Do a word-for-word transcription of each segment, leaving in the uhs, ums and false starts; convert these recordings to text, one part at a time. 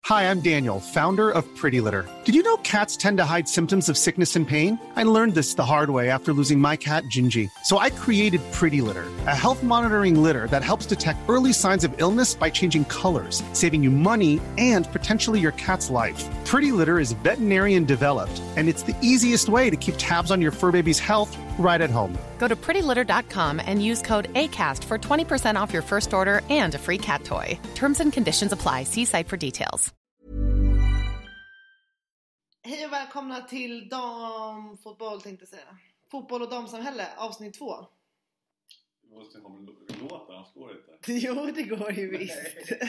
Hi, I'm Daniel, founder of Pretty Litter. Did you know cats tend to hide symptoms of sickness and pain? I learned this the hard way after losing my cat, Gingy. So I created Pretty Litter, a health monitoring litter that helps detect early signs of illness by changing colors, saving you money and potentially your cat's life. Pretty Litter is veterinarian developed, and it's the easiest way to keep tabs on your fur baby's health right at home. Go to pretty litter dot com and use code ACAST for twenty percent off your first order and a free cat toy. Terms and conditions apply. See site for details. Hej och välkomna till damfotboll, tänkte jag säga. Fotboll och damsamhälle, avsnitt två. Du måste ha en låt, annars går det inte. Jo, det går ju visst.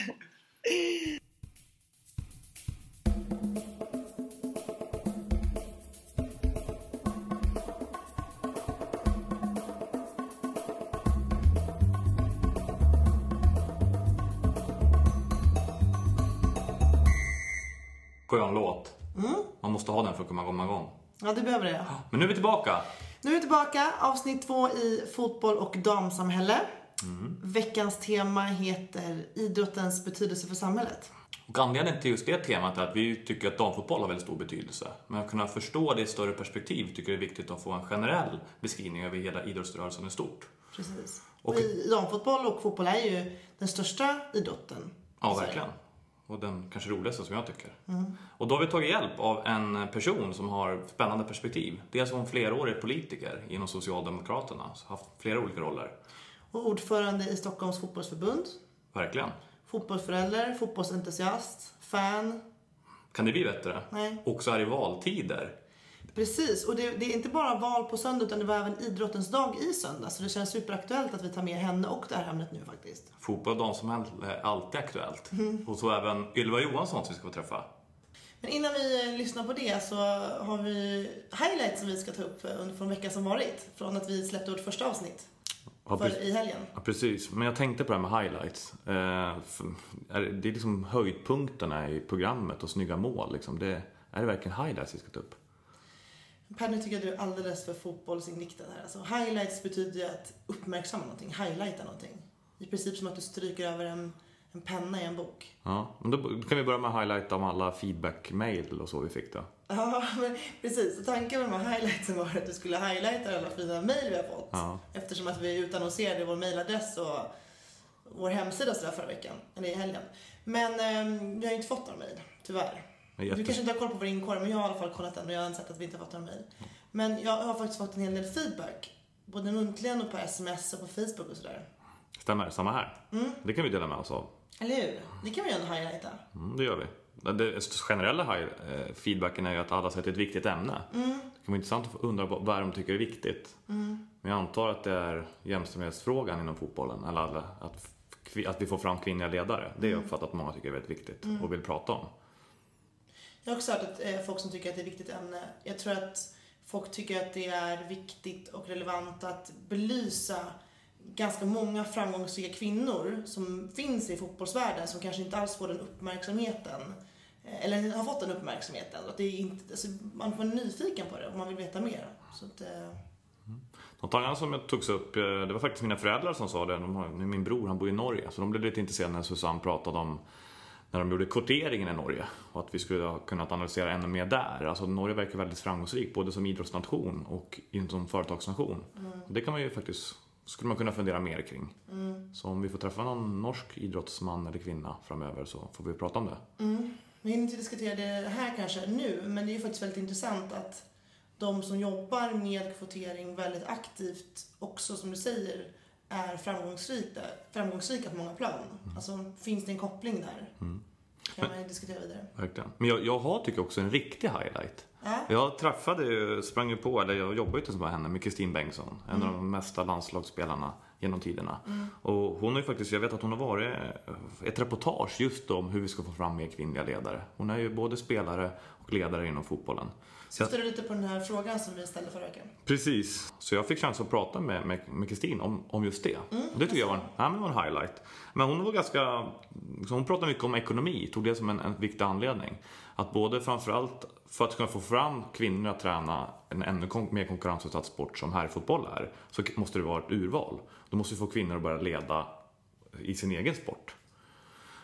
Skön låt. Mm. Man måste ha den för att komma igång. Ja, det behöver det. Men nu är vi tillbaka. Nu är vi tillbaka, avsnitt två i fotboll och damsamhälle. Mm. Veckans tema heter idrottens betydelse för samhället. Och anledningen till just det temat är att vi tycker att damfotboll har väldigt stor betydelse. Men att kunna förstå det i större perspektiv tycker det är viktigt att få en generell beskrivning över hela idrottsrörelsen i stort. Precis. Och i damfotboll och fotboll är ju den största idrotten. Ja, verkligen. Och den kanske roligaste som jag tycker. Mm. Och då har vi tagit hjälp av en person som har spännande perspektiv. Dels som flerårig politiker inom Socialdemokraterna. Så har haft flera olika roller. Och ordförande i Stockholms fotbollsförbund. Verkligen. Fotbollsförälder, fotbollsentusiast, fan. Kan det bli bättre? Nej. Också här i valtider. Precis, och det, det är inte bara val på söndag utan det var även idrottens dag i söndag. Så det känns superaktuellt att vi tar med henne och det här ämnet nu faktiskt. Fotboll och damsamhälle är alltid aktuellt. Mm. Och så även Ylva Johansson som vi ska få träffa. Men innan vi lyssnar på det så har vi highlights som vi ska ta upp under från veckan som varit. Från att vi släppte vårt första avsnitt. Ja, för i helgen. Ja, precis. Men jag tänkte på det här med highlights. Eh, för, det är liksom höjdpunkterna i programmet och snygga mål. Liksom. Det, är det verkligen highlights vi ska ta upp? Per, nu tycker jag att du är alldeles för fotbollsinriktad här. Alltså, highlights betyder ju att uppmärksamma någonting, highlighta någonting. I princip som att du stryker över en, en penna i en bok. Ja, men då kan vi börja med att highlighta om alla feedback-mail och så vi fick då. Ja, men precis. Så tanken med de här highlightsen var att du skulle highlighta alla fina mail vi har fått. Ja. Eftersom att vi utannonserade vår mailadress och vår hemsida sådär förra veckan, eller i helgen. Men eh, vi har ju inte fått några mail, tyvärr. Jättes... Du kanske inte har koll på vår inkorg, men jag har i alla fall kollat den och jag har sett att vi inte har fått några mejl. Men jag har faktiskt fått en hel del feedback, både muntligen och på sms och på Facebook och sådär. Stämmer, samma här. Mm. Det kan vi dela med oss av. Eller hur? Det kan vi göra en highlighta. Mm, det gör vi. Det generella high, eh, feedbacken är ju att alla sätter ett viktigt ämne. Mm. Det kan vara intressant att undra vad de tycker är viktigt. Mm. Men jag antar att det är jämställdhetsfrågan inom fotbollen. Eller att, att vi får fram kvinnliga ledare. Det är mm. uppfattat att många tycker är väldigt viktigt mm. och vill prata om. Jag har också hört att eh, folk som tycker att det är ett viktigt ämne. Jag tror att folk tycker att det är viktigt och relevant att belysa ganska många framgångsrika kvinnor som finns i fotbollsvärlden som kanske inte alls får den uppmärksamheten. Eh, eller har fått den uppmärksamheten. Att det är inte, alltså, man får nyfiken på det och man vill veta mer. Så att, eh... mm. Något annat som jag togs upp, det var faktiskt mina föräldrar som sa det. De har, min bror, han bor i Norge. Så de blev lite intresserade när Susanne pratade om när de gjorde kvoteringen i Norge och att vi skulle ha kunnat analysera ännu mer där. Alltså Norge verkar väldigt framgångsrik både som idrottsnation och som företagsnation. Mm. Det kan man ju faktiskt, skulle man kunna fundera mer kring. Mm. Så om vi får träffa någon norsk idrottsman eller kvinna framöver så får vi prata om det. Mm. Vi hinner inte diskutera det här kanske nu, men det är ju faktiskt väldigt intressant att de som jobbar med kvotering väldigt aktivt också, som du säger, är framgångsrika, framgångsrika på många plan. Mm. Alltså finns det en koppling där? Mm. Kan man diskutera vidare. Verkligen. Men jag, jag har tycker också en riktig highlight. Äh? Jag träffade, sprang ju på, eller jag jobbade ju tillsammans med henne, med Kristin Bengtsson. En mm. av de mesta landslagsspelarna genom tiderna. Mm. Och hon har ju faktiskt, jag vet att hon har varit ett reportage just om hur vi ska få fram mer kvinnliga ledare. Hon är ju både spelare och ledare inom fotbollen. Syftar du lite på den här frågan som vi ställde förra veckan? Precis, så jag fick chans att prata med, med, med Kristin om, om just det. Mm, det tycker jag var en, ja, men var en highlight. Men hon var ganska, hon pratade mycket om ekonomi, tog det som en, en viktig anledning. Att både framförallt för att kunna få fram kvinnor att träna en ännu kon- mer konkurrensutsatt sport som herrfotboll är, så måste det vara ett urval. Då måste vi få kvinnor att börja leda i sin egen sport.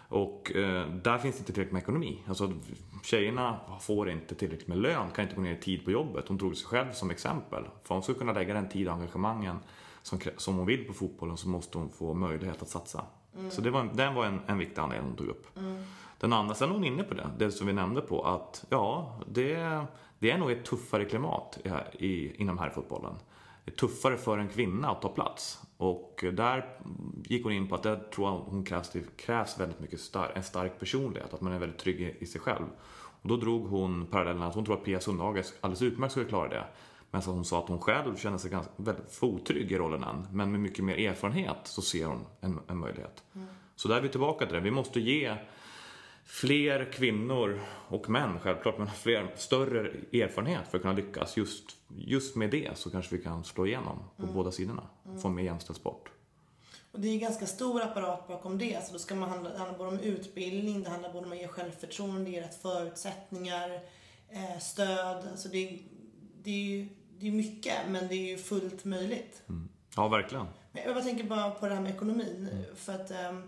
Och eh, där finns det inte tillräckligt med ekonomi. Alltså tjejerna får inte tillräckligt med lön, kan inte gå ner i tid på jobbet. Hon drog sig själv som exempel. För hon ska kunna lägga den tid och engagemangen som, som hon vill på fotbollen, så måste hon få möjlighet att satsa. Mm. Så det var, den var en, en viktig anledning hon tog upp. Mm. Den andra, sen är hon inne på det, det som vi nämnde på, att ja, det, det är nog ett tuffare klimat i, i, inom här fotbollen. Det är tuffare för en kvinna att ta plats. Och där gick hon in på att det tror hon krävs, det krävs väldigt mycket star- en stark personlighet, att man är väldigt trygg i, i sig själv. Och då drog hon parallellen att hon tror att Pia Sundhage alldeles utmärkt skulle klara det. Men så hon sa att hon själv känner sig ganska, väldigt fotrygg i rollen än. Men med mycket mer erfarenhet så ser hon en, en möjlighet. Mm. Så där är vi tillbaka till det. Vi måste ge fler kvinnor och män, självklart, men fler, större erfarenhet för att kunna lyckas. Just, just med det så kanske vi kan slå igenom på mm. båda sidorna. Mm. Få med jämställd sport. Och det är en ganska stor apparat bakom det. Så då ska man handla, det handlar både om utbildning, det handlar både om att ge självförtroende, ge rätt förutsättningar, eh, stöd. Alltså det är, det är ju det är mycket, men det är ju fullt möjligt. Mm. Ja, verkligen. Men jag tänker bara på det här med ekonomin. Mm. För att um,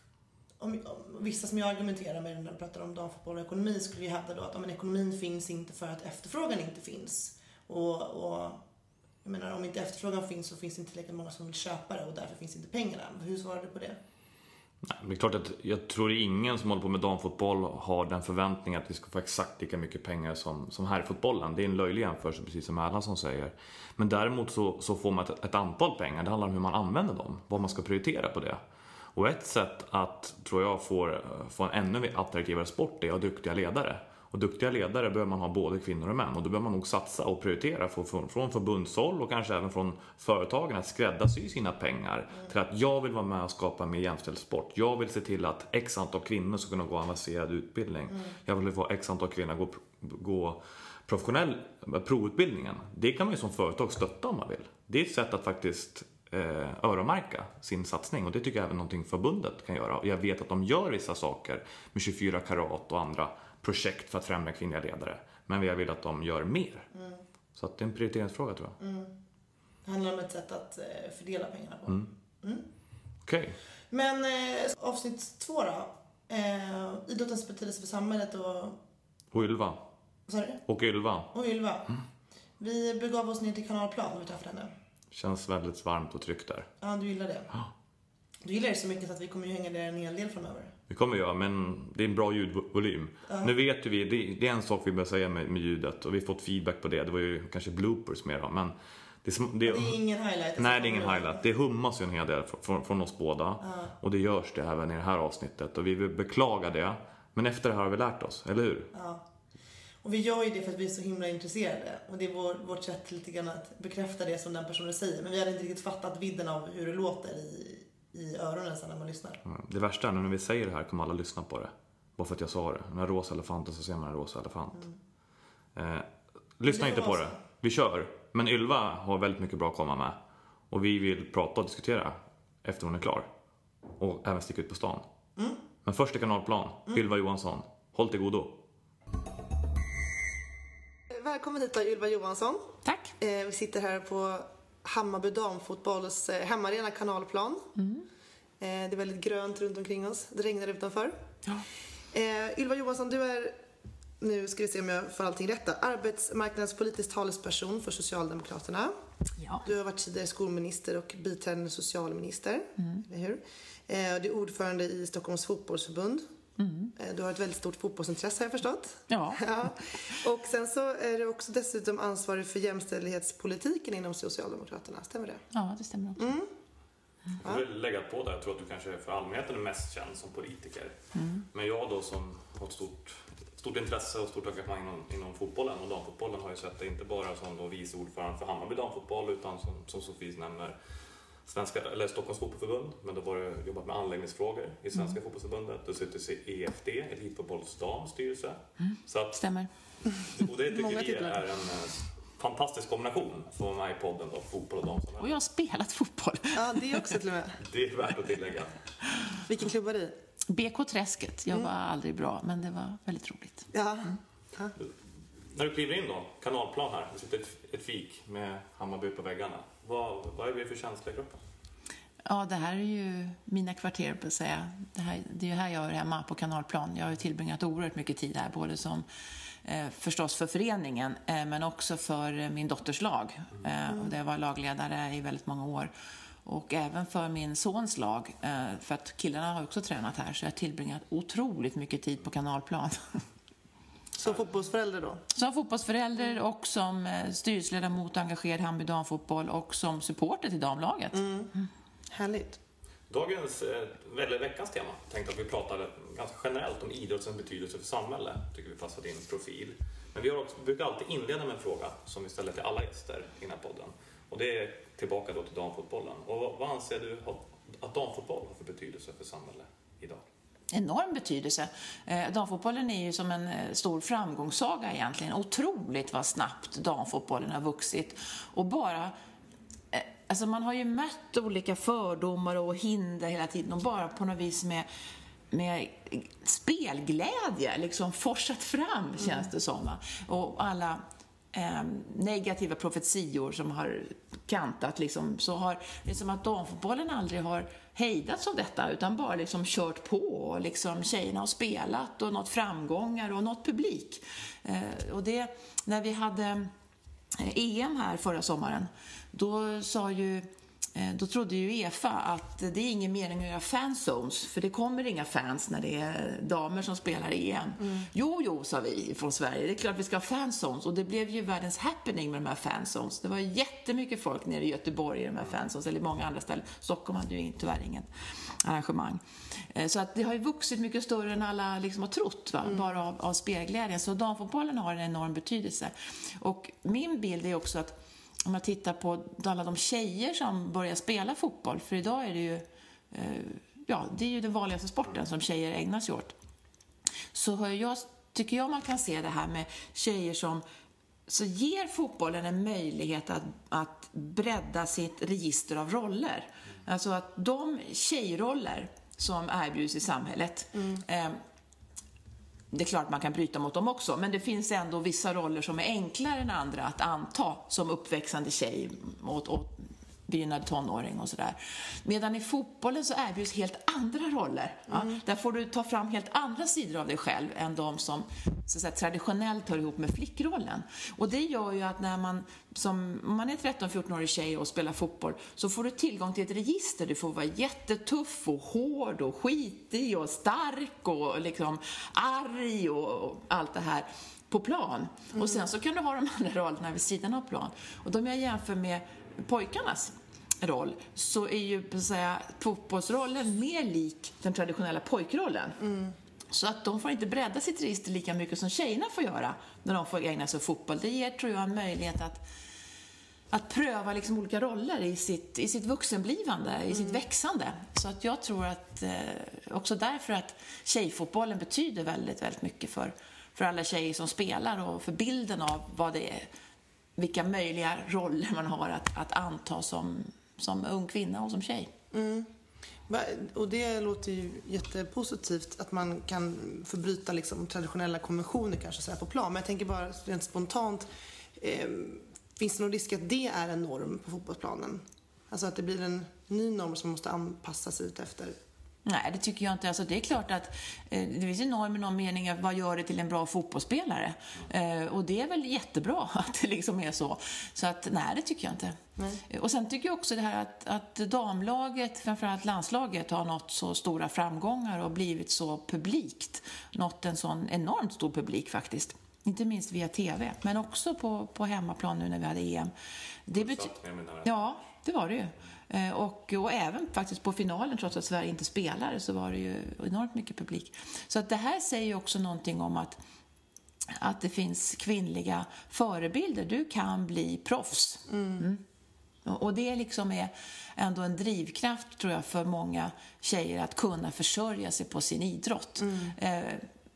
om, om, vissa som jag argumenterar med när de pratar om damfotboll och ekonomi skulle ju hävda då att om en ekonomin finns inte för att efterfrågan inte finns. Och, och jag menar, om inte efterfrågan finns så finns det inte tillräckligt många som vill köpa det och därför finns inte pengarna. Hur svarar du på det? Nej, men det är klart att jag tror ingen som håller på med damfotboll har den förväntningen att vi ska få exakt lika mycket pengar som, som här i fotbollen. Det är en löjlig jämförelse, precis som Erlandsson säger. Men däremot så, så får man ett, ett antal pengar. Det handlar om hur man använder dem, vad man ska prioritera på det. Och ett sätt att, tror jag, få, få en ännu mer attraktivare sport är att ha duktiga ledare. Och duktiga ledare behöver man ha både kvinnor och män. Och då behöver man nog satsa och prioritera från, från förbundshåll och kanske även från företagen att skräddarsy sina pengar mm. till att jag vill vara med och skapa mer jämställd sport. Jag vill se till att x antal kvinnor ska kunna gå avancerad utbildning. Mm. Jag vill få x antal kvinnor gå, gå professionell provutbildningen. Det kan man ju som företag stötta om man vill. Det är ett sätt att faktiskt eh, öronmärka sin satsning. Och det tycker jag även någonting förbundet kan göra. Och jag vet att de gör vissa saker med tjugofyra karat och andra projekt för att främja kvinnliga ledare. Men jag vill att de gör mer. Mm. Så att det är en prioriteringsfråga, tror jag. Mm. Det handlar om ett sätt att eh, fördela pengarna på. Mm. Mm. Okej. Okay. Men eh, avsnitt två då. Eh, idrottens betydelse för samhället och... Och Ylva. Vad sa du? Och Ylva. Och Ylva. Mm. Vi begav oss ner till Kanalplan och vi träffade henne. Känns väldigt varmt och tryggt där. Ja, du gillar det. Ja. Du gillar det så mycket så att vi kommer ju hänga där en hel del framöver. Det kommer jag, men det är en bra ljudvolym. Uh-huh. Nu vet vi, det, det är en sak vi börjar säga med, med ljudet och vi har fått feedback på det. Det var ju kanske bloopers mer då, men det, det, det är ingen highlight. Nej, det är ingen highlight. Det hummas ju en hel del från, från oss båda. Uh-huh. Och det görs det även i det här avsnittet. Och vi vill beklaga det. Men efter det här har vi lärt oss, eller hur? Ja. Och vi gör ju det för att vi är så himla intresserade. Och det är vår, vårt sätt lite grann att bekräfta det som den personen säger. Men vi hade inte riktigt fattat vidden av hur det låter i... i öronen sen när man lyssnar. Det värsta är när vi säger det här kommer alla lyssna på det. Bara för att jag sa det. Den här rosa elefanten, så ser man en rosa elefant. Mm. Eh, lyssna inte på det. Vi kör. Men Ylva har väldigt mycket bra att komma med. Och vi vill prata och diskutera efter hon är klar. Och även sticka ut på stan. Mm. Men först i Kanalplan. Mm. Ylva Johansson. Håll till godo. Välkommen hit då, Ylva Johansson. Tack. Eh, vi sitter här på Hammarby damfotbolls eh, hemmaarena Kanalplan. Mm. Eh, det är väldigt grönt runt omkring oss. Det regnar utanför. Ja. Eh, Ylva Johansson, du är, nu ska vi se om jag får allting rätta, arbetsmarknadspolitisk talesperson för Socialdemokraterna. Ja. Du har varit tidigare skolminister och biträdande socialminister. Mm. Eller hur? Eh, du är ordförande i Stockholms fotbollsförbund. Mm. Du har ett väldigt stort fotbollsintresse, har jag förstått. Ja. Ja. Och sen så är du också dessutom ansvarig för jämställdhetspolitiken inom Socialdemokraterna. Stämmer det? Ja, det stämmer också. Mm. Jag vill lägga på det. Jag tror att du kanske för allmänheten är mest känd som politiker. Mm. Men jag då som har ett stort, stort intresse och stort engagemang inom, inom fotbollen och damfotbollen har ju sett det inte bara som då vice ordförande för Hammarby damfotboll utan som, som Sofie nämner Svenska, eller Stockholms fotbollsförbund, men då var det jobbat med anläggningsfrågor i Svenska mm. fotbollsförbundet. Du sitter i E F D, Elitfotbollsdamstyrelse. Mm. Så att, stämmer. Och det tycker vi är en fantastisk kombination för att vara med i podden då, fotboll och damsamhälle. Och jag har spelat fotboll. Ja, det är också till och med. Det är värt att tillägga. Vilken klubb var det i? B K Träsket. Jag mm. var aldrig bra, men det var väldigt roligt. Ja. Mm. Ja. När du kliver in då, Kanalplan här, det sitter ett, ett fik med Hammarby på väggarna. Vad, vad är det för känsla i gruppen? Ja, det här är ju mina kvarter på att säga. Det, här, det är ju här jag är hemma på Kanalplan. Jag har ju tillbringat oerhört mycket tid här, både som eh, förstås för föreningen eh, men också för min dotters lag. Eh, och det var lagledare i väldigt många år. Och även för min sons lag, eh, för att killarna har också tränat här, så jag har tillbringat otroligt mycket tid på Kanalplan. Som fotbollsförälder då? Som fotbollsförälder och som eh, styrelseledamot engagerad i Hammarby damfotboll och som supporter till damlaget. Mm. Mm. Härligt. Dagens, eller veckans tema, tänkte att vi pratar ganska generellt om idrottens betydelse för samhället. Tycker vi passar din profil. Men vi har också, brukar alltid inleda med en fråga som vi ställer till alla gäster i den här podden. Och det är tillbaka då till damfotbollen. Och vad, vad anser du att damfotboll har för betydelse för samhället idag? Enorm betydelse. Eh, damfotbollen är ju som en eh, stor framgångssaga egentligen. Otroligt vad snabbt damfotbollen har vuxit. Och bara... Eh, alltså man har ju mött olika fördomar och hinder hela tiden. Och bara på något vis med, med spelglädje liksom forsat fram, mm. känns det som. Va? Och alla... Eh, negativa profetior som har kantat liksom, så har det är som att damfotbollen aldrig har hejdats av detta utan bara liksom kört på och liksom tjejerna har spelat och nått framgångar och nått publik. Eh, och det, när vi hade E M här förra sommaren, då sa ju Då trodde ju UEFA att det är ingen mening att göra fanzones, för det kommer inga fans när det är damer som spelar E M. Mm. Jo, jo, sa vi från Sverige. Det är klart vi ska ha fanzones. Och det blev ju världens happening med de här fanzones. Det var jättemycket folk nere i Göteborg i de här fanzones, eller många andra ställen. Stockholm hade ju tyvärr inget arrangemang. Så att det har ju vuxit mycket större än alla liksom har trott, va? Mm. Bara av, av spelglädjen. Så damfotbollen har en enorm betydelse. Och min bild är också att om jag tittar på alla de tjejer som börjar spela fotboll, för idag är det ju eh, ja, det är ju den vanligaste sporten som tjejer ägnar sig åt. Så har jag, tycker jag man kan se det här med tjejer som så ger fotbollen en möjlighet att, att bredda sitt register av roller. Alltså att de tjejroller som erbjuds i samhället, mm. eh, det är klart man kan bryta mot dem också, men det finns ändå vissa roller som är enklare än andra att anta som uppväxande tjej och, och begynnande tonåring och sådär. Medan i fotbollen så erbjuds helt andra roller. Mm. Ja, där får du ta fram helt andra sidor av dig själv än de som så att säga, traditionellt hör ihop med flickrollen. Och det gör ju att när man som om man är tretton-fjorton-årig tjej och spelar fotboll, så får du tillgång till ett register. Du får vara jättetuff och hård och skitig och stark och liksom arg och allt det här på plan. Mm. Och sen så kan du ha de andra rollerna vid sidan av plan. Och de jag jämför med pojkarnas roll, så är ju så att säga, fotbollsrollen mer lik den traditionella pojkrollen. Mm. Så att de får inte bredda sitt register lika mycket som tjejerna får göra när de får ägna sig åt fotboll. Det ger, tror jag, en möjlighet att, att pröva liksom olika roller i sitt, i sitt vuxenblivande, i mm. sitt växande. Så att jag tror att eh, också därför att tjejfotbollen betyder väldigt, väldigt mycket för, för alla tjejer som spelar och för bilden av vad det är, vilka möjliga roller man har att, att anta som, som ung kvinna och som tjej. Mm. Och det låter ju jättepositivt att man kan förbryta liksom traditionella konventioner kanske så här på plan. Men jag tänker bara rent spontant, eh, finns det någon risk att det är en norm på fotbollsplanen? Alltså att det blir en ny norm som måste anpassas ut efter? Nej, det tycker jag inte. Alltså, det är klart att eh, det finns en norm i någon mening att vad gör det till en bra fotbollsspelare. Eh, och det är väl jättebra att det liksom är så. Så att nej, det tycker jag inte. Nej. Och sen tycker jag också det här att, att damlaget, framförallt landslaget, har nått så stora framgångar och blivit så publikt. Nått en sån enormt stor publik faktiskt. Inte minst via tv, men också på, på hemmaplan nu när vi hade E M. Det bety- ja, det var det ju. Och, och även faktiskt på finalen, trots att Sverige inte spelade, så var det ju enormt mycket publik. Så att det här säger ju också någonting om att, att det finns kvinnliga förebilder. Du kan bli proffs. Mm. Mm. Och det liksom är ändå en drivkraft, tror jag, för många tjejer att kunna försörja sig på sin idrott. Mm. Eh,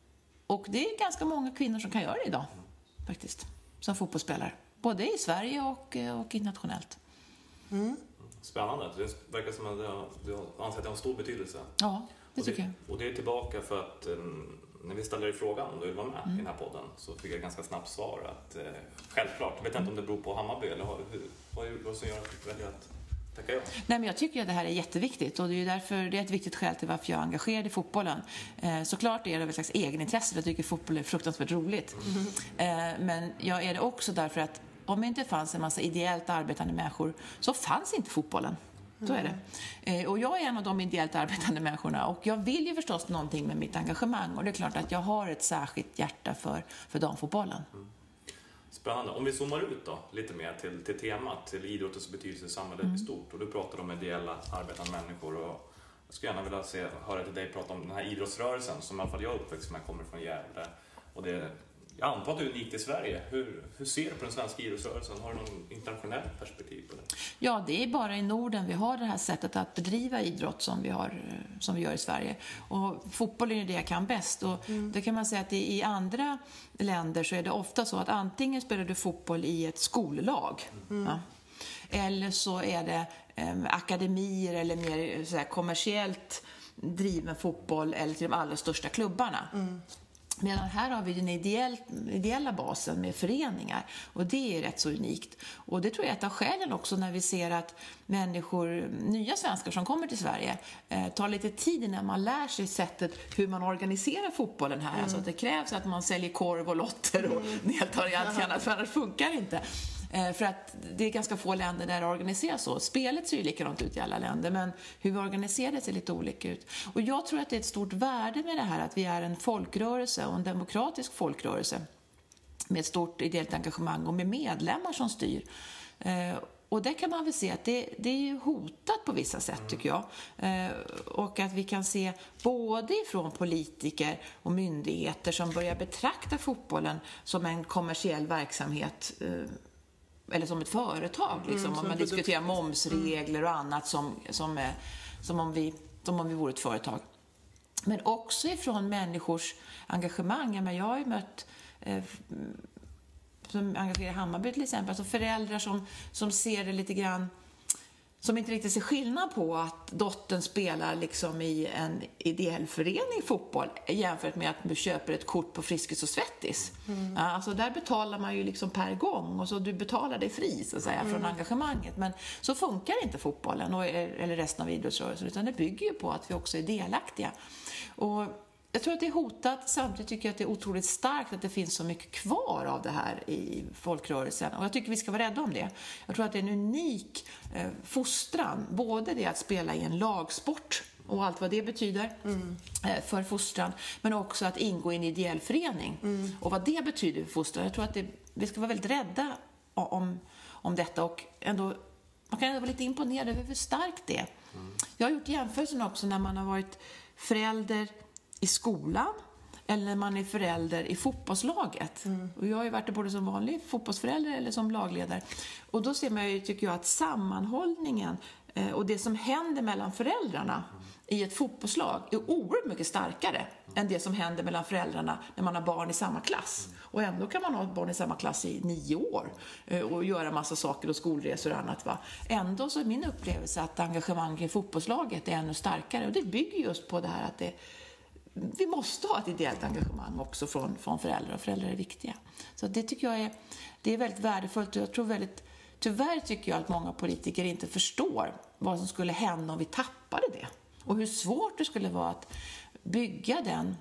och det är ganska många kvinnor som kan göra det idag, faktiskt, som fotbollsspelare. Både i Sverige och, och internationellt. Mm. Spännande. Det verkar som att du anser att det har stor betydelse. Ja, det tycker jag. Och det är tillbaka för att um, när vi ställde dig frågan om du vill vara med mm. i den här podden, så fick jag ganska snabbt svar att uh, självklart. Jag vet inte om det beror på Hammarby eller hur, vad är det som gör att du väljer att Tackar jag. Nej, men jag tycker att det här är jätteviktigt och det är ju därför det är ett viktigt skäl till varför jag är engagerad i fotbollen. Eh, såklart är det ett slags egenintresse, jag tycker fotboll är fruktansvärt roligt. Mm. Eh, men jag är det också därför att om det inte fanns en massa ideellt arbetande människor så fanns inte fotbollen. Så är det. Eh, och jag är en av de ideellt arbetande människorna och jag vill ju förstås någonting med mitt engagemang och det är klart att jag har ett särskilt hjärta för, för damfotbollen. Mm. Spännande. Om vi zoomar ut då lite mer till, till temat, till idrottens betydelse i samhället mm. i stort. Och du pratar om ideella arbetande människor och jag skulle gärna vilja se, höra till dig prata om den här idrottsrörelsen som i alla fall jag är uppväxt med, kommer från Gävle. Och det, jag antar att det är unikt i Sverige. Hur, hur ser du på den svenska idrottsrörelsen? Har du någon internationellt perspektiv på det? Ja, det är bara i Norden vi har det här sättet att bedriva idrott som vi, har, som vi gör i Sverige. Och fotboll är det jag kan bäst. Och mm. det kan man säga att i andra länder så är det ofta så att antingen spelar du fotboll i ett skollag. Mm. Ja. Eller så är det eh, akademier eller mer så här, kommersiellt driven fotboll eller till de allra största klubbarna. Mm. Medan här har vi den ideell, ideella basen med föreningar och det är rätt så unikt. Och det tror jag är ett av skälen också när vi ser att människor, nya svenskar som kommer till Sverige eh, tar lite tid innan man lär sig sättet hur man organiserar fotbollen här. Mm. Alltså att det krävs att man säljer korv och lotter och mm. deltar i allt annat för annars funkar det inte. För att det är ganska få länder där det organiseras så. Spelet ser ju likadant ut i alla länder, men hur vi organiserar det ser lite olika ut. Och jag tror att det är ett stort värde med det här att vi är en folkrörelse och en demokratisk folkrörelse med ett stort ideellt engagemang och med medlemmar som styr. Och det kan man väl se att det, det är ju hotat på vissa sätt tycker jag. Och att vi kan se både ifrån politiker och myndigheter som börjar betrakta fotbollen som en kommersiell verksamhet eller som ett företag liksom, mm, om man diskuterar momsregler och annat som, som, är, som, om vi, som om vi vore ett företag. Men också ifrån människors engagemang. Men jag har ju mött eh, som engagerar Hammarby till exempel, alltså föräldrar som, som ser det lite grann, som inte riktigt ser skillnad på att dottern spelar liksom i en ideell förening fotboll jämfört med att du köper ett kort på Friskis och Svettis. Mm. Alltså där betalar man ju liksom per gång och så du betalar dig fri så att säga mm. från engagemanget. Men så funkar inte fotbollen och, eller resten av idrottsrörelsen utan det bygger ju på att vi också är delaktiga. Och jag tror att det är hotat, samtidigt tycker jag att det är otroligt starkt att det finns så mycket kvar av det här i folkrörelsen. Och jag tycker vi ska vara rädda om det. Jag tror att det är en unik eh, fostran, både det att spela i en lagsport och allt vad det betyder mm. eh, för fostran, men också att ingå i en ideell förening mm. och vad det betyder för fostran. Jag tror att det, vi ska vara väldigt rädda om, om detta och ändå, man kan ändå vara lite imponerad över hur starkt det är. Mm. Jag har gjort jämförelsen också när man har varit förälder i skolan eller när man är förälder i fotbollslaget. Mm. Och jag har ju varit det både som vanlig fotbollsförälder eller som lagledare. Och då ser man ju, tycker jag, att sammanhållningen eh, och det som händer mellan föräldrarna mm. i ett fotbollslag är oerhört mycket starkare mm. än det som händer mellan föräldrarna när man har barn i samma klass. Mm. Och ändå kan man ha barn i samma klass i nio år eh, och göra massa saker och skolresor och annat. Va? Ändå så är min upplevelse att engagemanget i fotbollslaget är ännu starkare. Och det bygger just på det här att det vi måste ha ett ideellt engagemang också från, från föräldrar och föräldrar är viktiga. Så det tycker jag är, det är väldigt värdefullt och jag tror väldigt, tyvärr tycker jag att många politiker inte förstår vad som skulle hända om vi tappade det. Och hur svårt det skulle vara att bygga den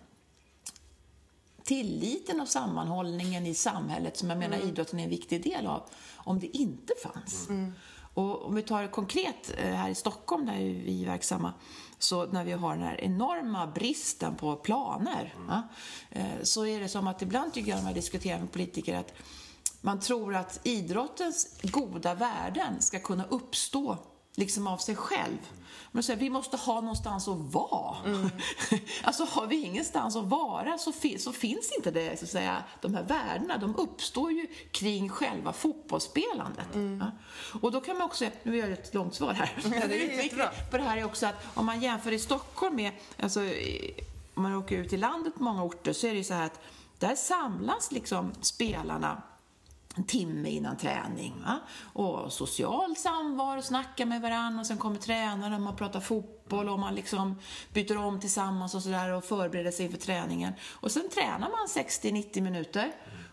tilliten och sammanhållningen i samhället som jag menar mm. idrotten är en viktig del av om det inte fanns. Mm. Och om vi tar konkret här i Stockholm där vi är verksamma så när vi har den här enorma bristen på planer mm. ja, så är det som att ibland tycker jag när man diskuterar med politiker att man tror att idrottens goda värden ska kunna uppstå liksom av sig själv. Men så här, vi måste ha någonstans att vara. Mm. Alltså har vi ingenstans att vara så, fi- så finns inte det, så att säga, de här värdena. De uppstår ju kring själva fotbollsspelandet. Mm. Ja. Och då kan man också, nu gör jag ett långt svar här. Ja, det är jättebra. På det här är också att om man jämför i Stockholm med, alltså om man åker ut i landet på många orter så är det ju så här att där samlas liksom spelarna en timme innan träning. Va? Och social samvaro, snacka med varandra och sen kommer tränaren och man pratar fotboll och man liksom byter om tillsammans och sådär och förbereder sig inför träningen. Och sen tränar man sextio till nittio minuter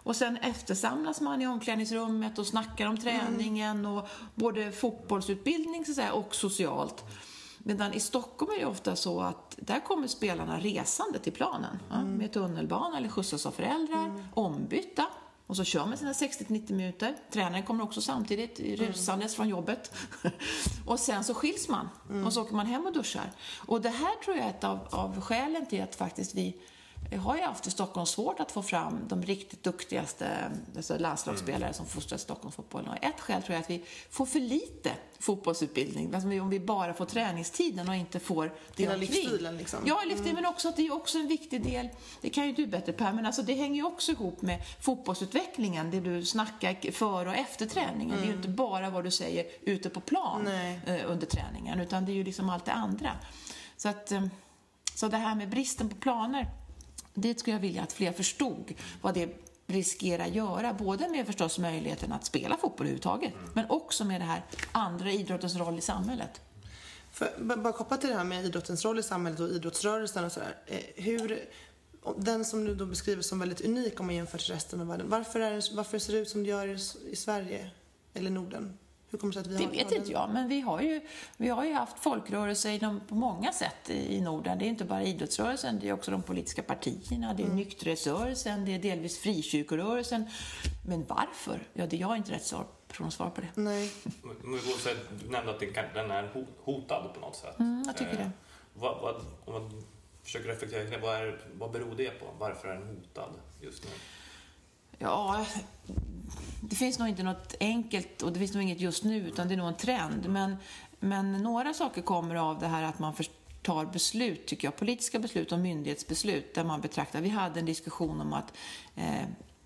Och sen eftersamlas man i omklädningsrummet och snackar om träningen mm. och både fotbollsutbildning så att säga, och socialt. Medan i Stockholm är det ofta så att där kommer spelarna resande till planen mm. ja, med tunnelbana eller skjutsas av föräldrar, mm. ombytta. Och så kör man sina sextio till nittio minuter. Tränaren kommer också samtidigt rusandes mm. från jobbet. Och sen så skiljs man. Mm. Och så åker man hem och duschar. Och det här tror jag är ett av, av skälen till att faktiskt vi har ju haft i Stockholm svårt att få fram de riktigt duktigaste alltså landslagsspelare mm. som fostrar Stockholmsfotbollen. Och ett skäl tror jag är att vi får för lite fotbollsutbildning. Alltså om vi bara får träningstiden och inte får det hela livsstilen liksom. Ja, livsstil, mm. men också att det är också en viktig del. Det kan ju du bättre Per, men alltså det hänger ju också ihop med fotbollsutvecklingen. Det du snackar för och efter träningen. Mm. Det är ju inte bara vad du säger ute på plan Nej. under träningen, utan det är ju liksom allt det andra. Så att så det här med bristen på planer, det skulle jag vilja att fler förstod vad det riskerar göra, både med förstås möjligheten att spela fotboll överhuvudtaget, mm. men också med det här andra idrottens roll i samhället. För, bara kopplat till det här med idrottens roll i samhället och idrottsrörelsen och sådär, hur, den som du då beskriver som väldigt unik om man jämför till resten av världen, varför, är, varför ser det ut som det gör i Sverige eller Norden? Hur kommer det sig att vi har det vet inte jag, men vi har ju, vi har ju haft folkrörelser inom, på många sätt i, i Norden. Det är inte bara idrottsrörelsen, det är också de politiska partierna, det är mm. nykterhetsrörelsen, det är delvis frikyrkorörelsen. Men varför? Ja, det jag har inte rätt svar från att svara på det. Nej. Du nämnde att den är hotad på något sätt. Mm, jag tycker det. Eh, vad, vad, om man försöker reflektera kring vad, är, vad beror det på? Varför är den hotad just nu? Ja, det finns nog inte något enkelt och det finns nog inget just nu, utan det är nog en trend. Men, men några saker kommer av det här att man tar beslut, tycker jag, politiska beslut och myndighetsbeslut där man betraktar. Vi hade en diskussion om att eh,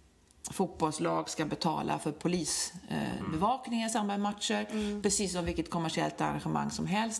fotbollslag ska betala för polisbevakning eh, i samband med matcher, mm. precis som vilket kommersiellt arrangemang som helst.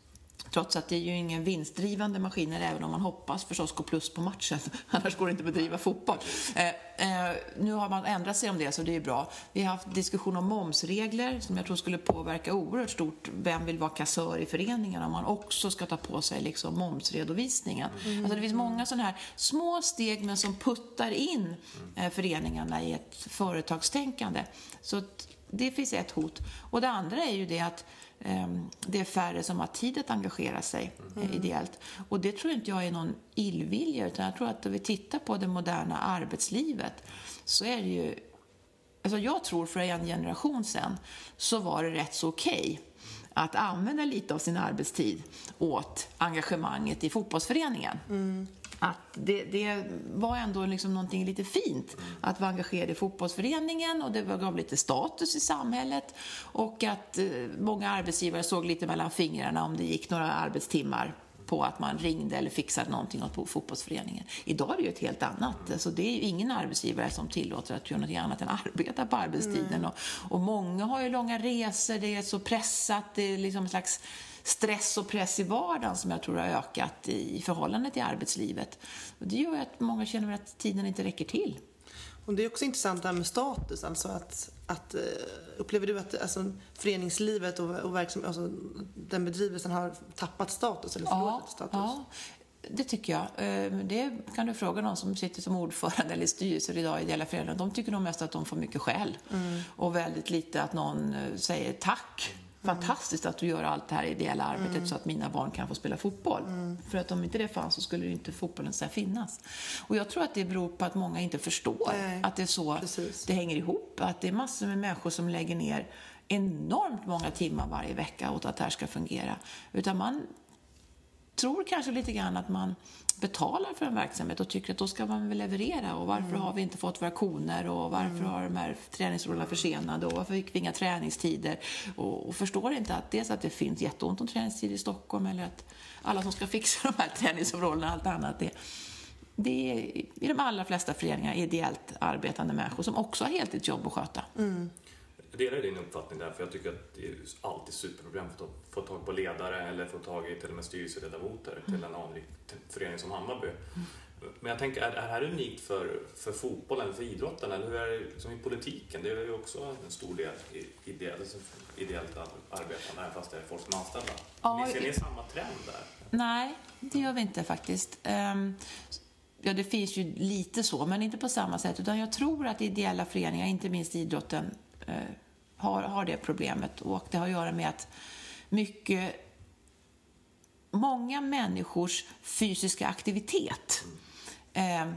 Trots att det är ju ingen vinstdrivande maskiner, även om man hoppas förstås gå plus på matchen. Annars går det inte att bedriva fotboll. Eh, eh, nu har man ändrat sig om det, så det är bra. Vi har haft diskussion om momsregler som jag tror skulle påverka oerhört stort. Vem vill vara kassör i föreningen om man också ska ta på sig liksom momsredovisningen. Mm. Alltså det finns många sådana här små steg, men som puttar in eh, föreningarna i ett företagstänkande. Så det finns ett hot. Och det andra är ju det att det är färre som har tid att engagera sig mm. ideellt. Och det tror inte jag är någon illvilja, utan jag tror att om vi tittar på det moderna arbetslivet så är det ju, alltså jag tror för en generation sedan så var det rätt så okej att använda lite av sin arbetstid åt engagemanget i fotbollsföreningen. Mm. Att det, det var ändå liksom någonting lite fint att vara engagerad i fotbollsföreningen, och det gav lite status i samhället, och att eh, många arbetsgivare såg lite mellan fingrarna om det gick några arbetstimmar på att man ringde eller fixade någonting på fotbollsföreningen. Idag är det ju ett helt annat. Alltså det är ju ingen arbetsgivare som tillåter att göra något annat än arbeta på arbetstiden. Mm. Och, och många har ju långa resor, det är så pressat, det är liksom en slags stress och press i vardagen som jag tror har ökat i förhållande till arbetslivet. Och det gör att många känner att tiden inte räcker till. Och det är också intressant det här med status, alltså att, att upplever du att alltså, föreningslivet och, och verksam, alltså, den bedrivelsen har tappat status eller förlorat ja, status? Ja, det tycker jag. Det kan du fråga någon som sitter som ordförande eller styrelser idag i ideella föreningar. De tycker nog mest att de får mycket skäll mm. och väldigt lite att någon säger tack. Fantastiskt att du gör allt det här ideella arbetet mm. så att mina barn kan få spela fotboll. Mm. För att om inte det fanns så skulle det inte fotbollen så här finnas. Och jag tror att det beror på att många inte förstår Nej, att det är så precis. Det hänger ihop. Att det är massor med människor som lägger ner enormt många timmar varje vecka åt att det här ska fungera. Utan man tror kanske lite grann att man betalar för en verksamhet och tycker att då ska man väl leverera, och varför mm. har vi inte fått våra koner, och varför mm. har de här träningsrollerna försenade, och varför fick vi inga träningstider, och, och förstår inte att dels att det finns jätteont om träningstider i Stockholm, eller att alla som ska fixa de här träningsrollerna och allt annat, det, det är i de allra flesta föreningar ideellt arbetande människor som också har heltidsjobb att sköta. Mm. Jag delar din uppfattning där, för jag tycker att det är alltid superproblem för att få tag på ledare eller få tag i till och med styrelseledamoter till en anrik förening som Hammarby. Mm. Men jag tänker, är det här unikt för, för fotbollen, för idrotten, eller hur är det liksom i politiken? Det är ju också en stor del ideellt, ideellt arbetande, även fast det är folk som är anställda. Ja, ser ni samma trend där? Nej, det gör vi inte faktiskt. Um, ja, det finns ju lite så, men inte på samma sätt. Utan jag tror att ideella föreningar, inte minst idrotten, eh, har, har det problemet. Och det har att göra med att mycket, många människors fysiska aktivitet eh,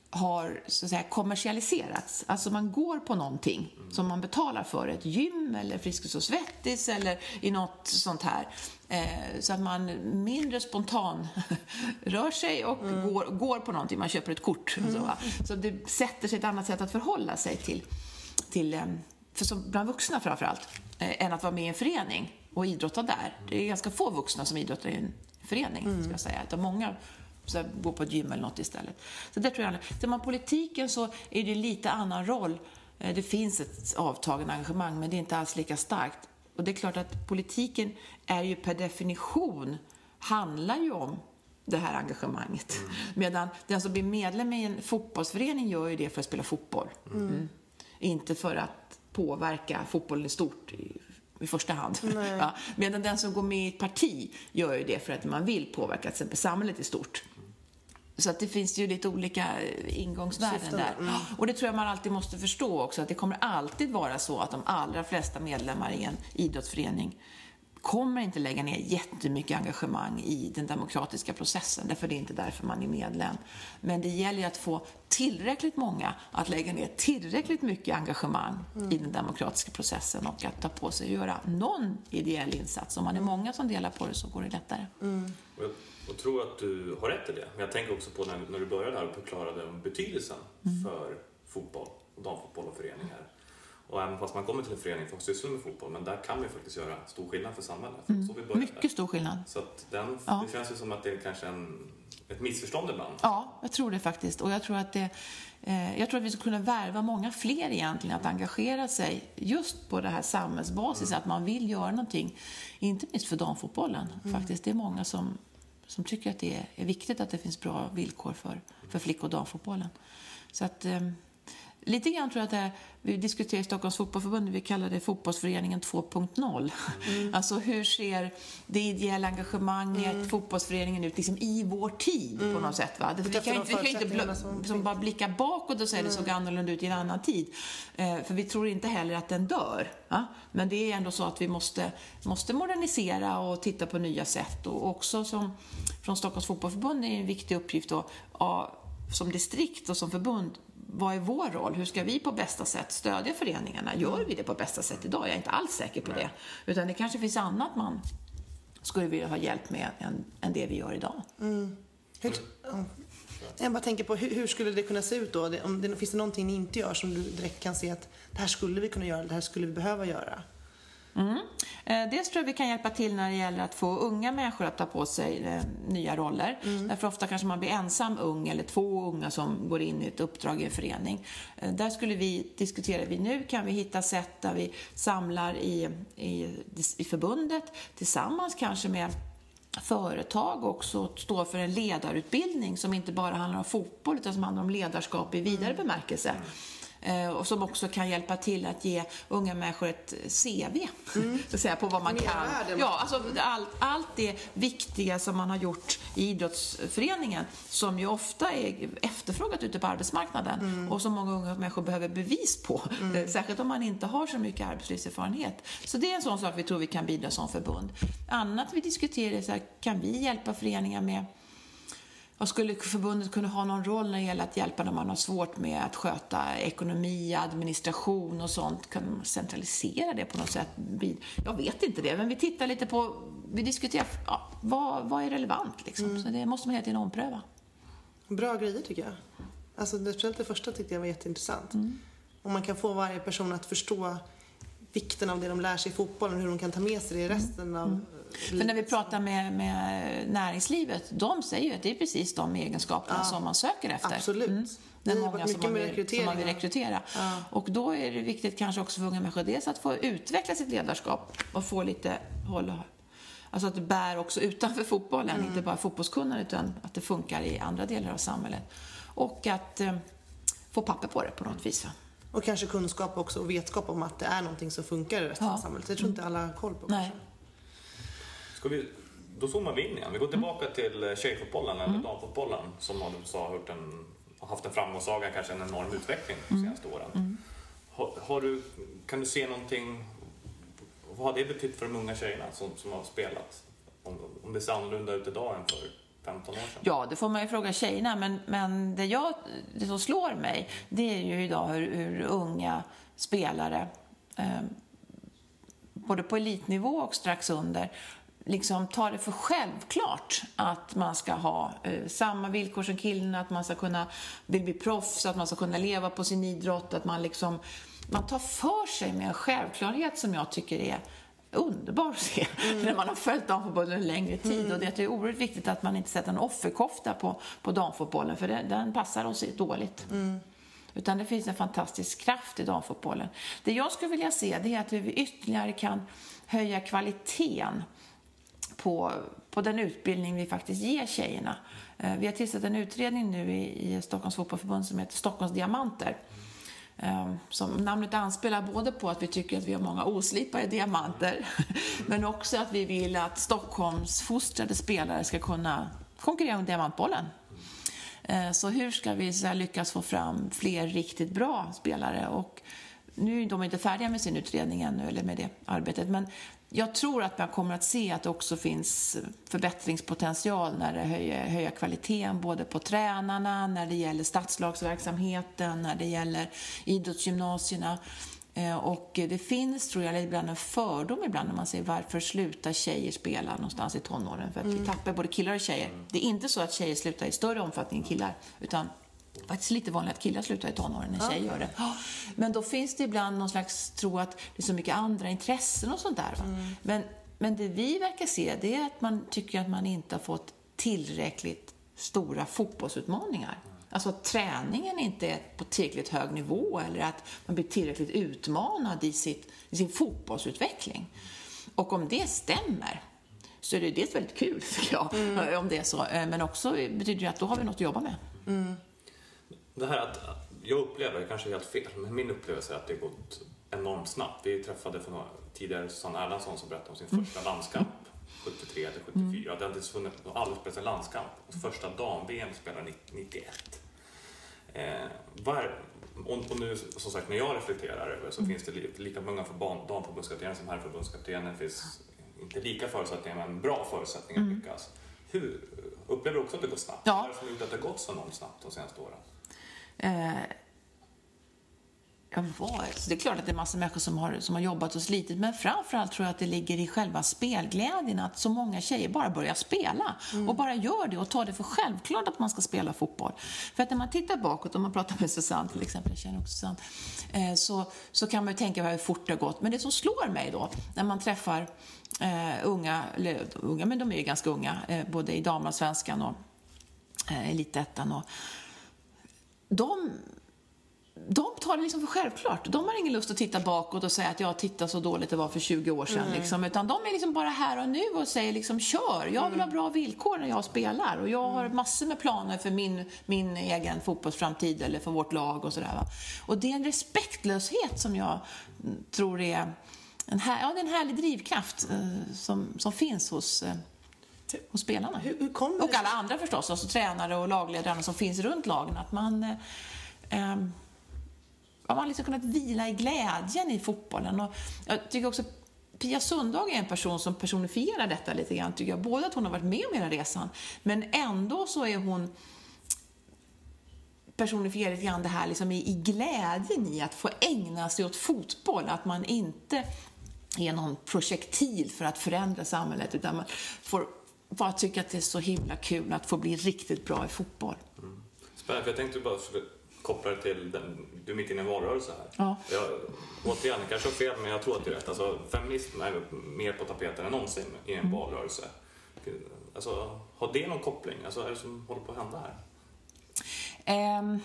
har så att säga kommersialiserats. Alltså man går på någonting som man betalar för, ett gym eller Friskis och Svettis eller i något sånt här. Eh, så att man mindre spontan rör sig och mm. går, går på någonting. Man köper ett kort. Mm. Så, va? Så det sätter sig ett annat sätt att förhålla sig till, till eh, för som bland vuxna framförallt, eh, än att vara med i en förening och idrotta där. Det är ganska få vuxna som idrottar i en förening, mm. ska jag säga. Utan många så gå på ett gym eller något istället. Så det tror jag. Ser man politiken så är det lite annan roll. Det finns ett avtagande engagemang, men det är inte alls lika starkt. Och det är klart att politiken är ju per definition, handlar ju om det här engagemanget. Mm. Medan den som blir medlem i en fotbollsförening gör ju det för att spela fotboll. Mm. Mm. Inte för att påverka fotbollen i stort i, i första hand. Ja. Medan den som går med i ett parti gör ju det för att man vill påverka till exempel samhället i stort. Så att det finns ju lite olika ingångsvärden Syften. där. Mm. Och det tror jag man alltid måste förstå också, att det kommer alltid vara så att de allra flesta medlemmar i en idrottsförening kommer inte lägga ner jättemycket engagemang i den demokratiska processen, därför det är inte därför man är medlem. Men det gäller ju att få tillräckligt många att lägga ner tillräckligt mycket engagemang mm. i den demokratiska processen och att ta på sig att göra någon ideell insats. Om man är många som delar på det så går det lättare. Mm. Jag tror att du har rätt i det. Men jag tänker också på när, när du började här och förklarade om betydelsen mm. för fotboll och damfotboll och föreningar. Och även fast man kommer till en förening för att syssla med fotboll, men där kan man ju faktiskt göra stor skillnad för samhället. Mm. Så vi börjar Mycket där. stor skillnad. Så att den, ja. det känns ju som att det är kanske en, ett missförstånd ibland. Ja, jag tror det faktiskt. Och jag tror att det, eh, jag tror att vi ska kunna värva många fler egentligen att engagera sig just på det här samhällsbasis, mm. att man vill göra någonting. Inte minst för damfotbollen mm. faktiskt. Det är många som som tycker att det är viktigt att det finns bra villkor för, för flick- och damfotbollen. Så att eh, lite grann tror jag att det är, vi diskuterar i Stockholms fotbollförbund, vi kallar det fotbollsföreningen två punkt noll. Mm. Alltså hur ser det ideella engagemanget, mm. fotbollsföreningen ut liksom i vår tid mm. på något sätt. Va? Det, vi kan, vi kan inte bl- som, som bara blicka bakåt och säga mm. det såg annorlunda ut i en annan tid. Eh, för vi tror inte heller att den dör. Va? Men det är ändå så att vi måste, måste modernisera och titta på nya sätt. Och också som från Stockholms fotbollförbund är en viktig uppgift då, ja, som distrikt och som förbund. Vad är vår roll? Hur ska vi på bästa sätt stödja föreningarna? Gör vi det på bästa sätt idag? Jag är inte alls säker på det. Utan det kanske finns annat man skulle vilja ha hjälp med än, än det vi gör idag. Mm. Hur, jag bara tänker på hur, hur skulle det kunna se ut då? Om det, finns det någonting ni inte gör som du direkt kan se att det här skulle vi kunna göra, det här skulle vi behöva göra? Mm. Dels tror jag vi kan hjälpa till när det gäller att få unga människor att ta på sig eh, nya roller. Mm. Därför ofta kanske man blir ensam ung eller två unga som går in i ett uppdrag i en förening. Eh, där skulle vi diskutera, vi nu kan vi hitta sätt där vi samlar i, i, i förbundet tillsammans kanske med företag också, står för en ledarutbildning som inte bara handlar om fotboll utan som handlar om ledarskap i vidare bemärkelse. Mm. Och som också kan hjälpa till att ge unga människor ett C V mm. så att säga, på vad man kan. Ja, alltså allt, allt det viktiga som man har gjort i idrottsföreningen som ju ofta är efterfrågat ute på arbetsmarknaden mm. och som många unga människor behöver bevis på. Mm. Särskilt om man inte har så mycket arbetslivserfarenhet. Så det är en sån sak vi tror vi kan bidra som förbund. Annat vi diskuterar är så här, kan vi hjälpa föreningar med. Och skulle förbundet kunna ha någon roll när det gäller att hjälpa när man har svårt med att sköta ekonomi, administration och sånt? Kan man centralisera det på något sätt? Jag vet inte det, men vi tittar lite på, vi diskuterar ja, vad, vad är relevant liksom. Mm. Så det måste man hela tiden ompröva. Bra grejer tycker jag. Alltså det, det första tyckte jag var jätteintressant. Mm. Om man kan få varje person att förstå vikten av det de lär sig i fotbollen och hur de kan ta med sig det i resten mm. av mm. För när vi pratar med, med näringslivet, de säger ju att det är precis de egenskaperna ja, som man söker efter. Absolut. Mm. Det är många som man, vill, som man vill rekrytera. Ja. Och då är det viktigt kanske också för unga människor dels att få utveckla sitt ledarskap och få lite hålla, alltså att det bär också utanför fotbollen, mm. inte bara fotbollskunnande utan att det funkar i andra delar av samhället. Och att eh, få papper på det på något vis. Och kanske kunskap också och vetskap om att det är någonting som funkar i resten ja. av samhället. Det tror inte alla har koll på. Nej. Ska vi då zoomar vi in igen. Vi går tillbaka till tjejfotbollen eller mm. damfotbollen som har, så har, hört en, har haft en framgångssaga, kanske en enorm utveckling de senaste mm. åren. Mm. Har, har du, kan du se någonting, vad har det betytt för de unga tjejerna som, som har spelat? Om, om det ser annorlunda ut idag än för femton år sedan? Ja, det får man ju fråga tjejerna, men, men det, jag, det som slår mig, det är ju idag hur, hur unga spelare eh, både på elitnivå och strax under liksom tar det för självklart att man ska ha eh, samma villkor som killarna, att man ska kunna bli, bli proffs, att man ska kunna leva på sin idrott, att man liksom man tar för sig med en självklarhet som jag tycker är underbar att se mm. när man har följt damfotbollen en längre tid mm. och det är, det är oerhört viktigt att man inte sätter en offerkofta på, på damfotbollen för det, den passar oss dåligt. Mm. Utan det finns en fantastisk kraft i damfotbollen. Det jag skulle vilja se det är att vi ytterligare kan höja kvaliteten på, på den utbildning vi faktiskt ger tjejerna. Vi har tillsatt en utredning nu i, i Stockholms fotbollförbund som heter Stockholms diamanter. Som namnet anspelar både på att vi tycker att vi har många oslipade diamanter men också att vi vill att Stockholms fostrade spelare ska kunna konkurrera om diamantbollen. Så hur ska vi så här lyckas få fram fler riktigt bra spelare? Och nu är de inte färdiga med sin utredning ännu eller med det arbetet, men jag tror att man kommer att se att det också finns förbättringspotential när det höjer, höjer kvaliteten både på tränarna, när det gäller stadslagsverksamheten, när det gäller idrottsgymnasierna. Och det finns, tror jag, ibland en fördom ibland när man säger varför slutar tjejer spela någonstans i tonåren för att mm. vi tappar både killar och tjejer. Det är inte så att tjejer slutar i större omfattning än killar, utan faktiskt lite vanligt att killar slutar i tonåren när tjejer gör det. Men då finns det ibland någon slags tro att det är så mycket andra intressen och sånt där. Va? Mm. Men, men det vi verkar se det är att man tycker att man inte har fått tillräckligt stora fotbollsutmaningar. Alltså att träningen inte är på tillräckligt hög nivå eller att man blir tillräckligt utmanad i, sitt, i sin fotbollsutveckling. Och om det stämmer så är det dels väldigt kul, tycker jag, mm. om det är så. Men också betyder det att då har vi något att jobba med. Mm. Det här att jag upplever, kanske helt fel, men min upplevelse är att det har gått enormt snabbt. Vi träffade för några tidigare Susanne Erlandsson som berättade om sin mm. första landskamp sjuttiotre eller sjuttiofyra. Mm. Det hade funnits aldrig spelat en landskamp. Och första dam-V M spelade nittioett. Eh, var, och, och nu, som sagt, när jag reflekterar över så mm. finns det li, lika många för damförbundskaptenen som här förbundskaptenen. Det finns inte lika förutsättningar, men bra förutsättningar mm. lyckas. Hur upplever du också att det går snabbt? Ja. Vad är det som gjort att det har gått så enormt snabbt de senaste åren? Eh, ja, vad? Så det är klart att det är massa människor som har, som har jobbat och slitit, men framförallt tror jag att det ligger i själva spelglädjen att så många tjejer bara börjar spela mm. och bara gör det och tar det för självklart att man ska spela fotboll. För att när man tittar bakåt, om man pratar med Susanne till exempel, jag känner också Susanne, eh, så, så kan man ju tänka hur fort det har gått. Men det som slår mig då, när man träffar eh, unga, eller unga, men de är ju ganska unga, eh, både i damallsvenskan och eh, elitettan och De, de tar det liksom för självklart. De har ingen lust att titta bakåt och säga att jag tittar så dåligt det var för tjugo år sedan. Mm. Liksom. Utan de är liksom bara här och nu och säger liksom, kör, jag vill ha bra villkor när jag spelar. Och jag har massor med planer för min, min egen fotbollsframtid eller för vårt lag och sådär. Va? Och det är en respektlöshet som jag tror är en, här, ja, det är en härlig drivkraft eh, som, som finns hos... Eh, hos spelarna. Hur, hur kommer och alla andra förstås, alltså tränare och lagledare som finns runt lagen, att man eh, har man liksom kunnat vila i glädjen i fotbollen. Och jag tycker också Pia Sundhage är en person som personifierar detta lite grann, tycker jag. Både att hon har varit med om hela resan, men ändå så är hon personifierar lite grann det här liksom i, i glädjen i att få ägna sig åt fotboll, att man inte är någon projektil för att förändra samhället, utan man får bara tycka att det är så himla kul att få bli riktigt bra i fotboll. Mm. Spännande, för jag tänkte bara koppla det till den, du är mitt inne i en valrörelse här. Ja. Jag, återigen, kanske fel, men jag tror att det är rätt. Alltså, feminism är mer på tapeten än någonsin i en mm. valrörelse. Alltså, har det någon koppling? Alltså, är det som håller på att hända här? Um...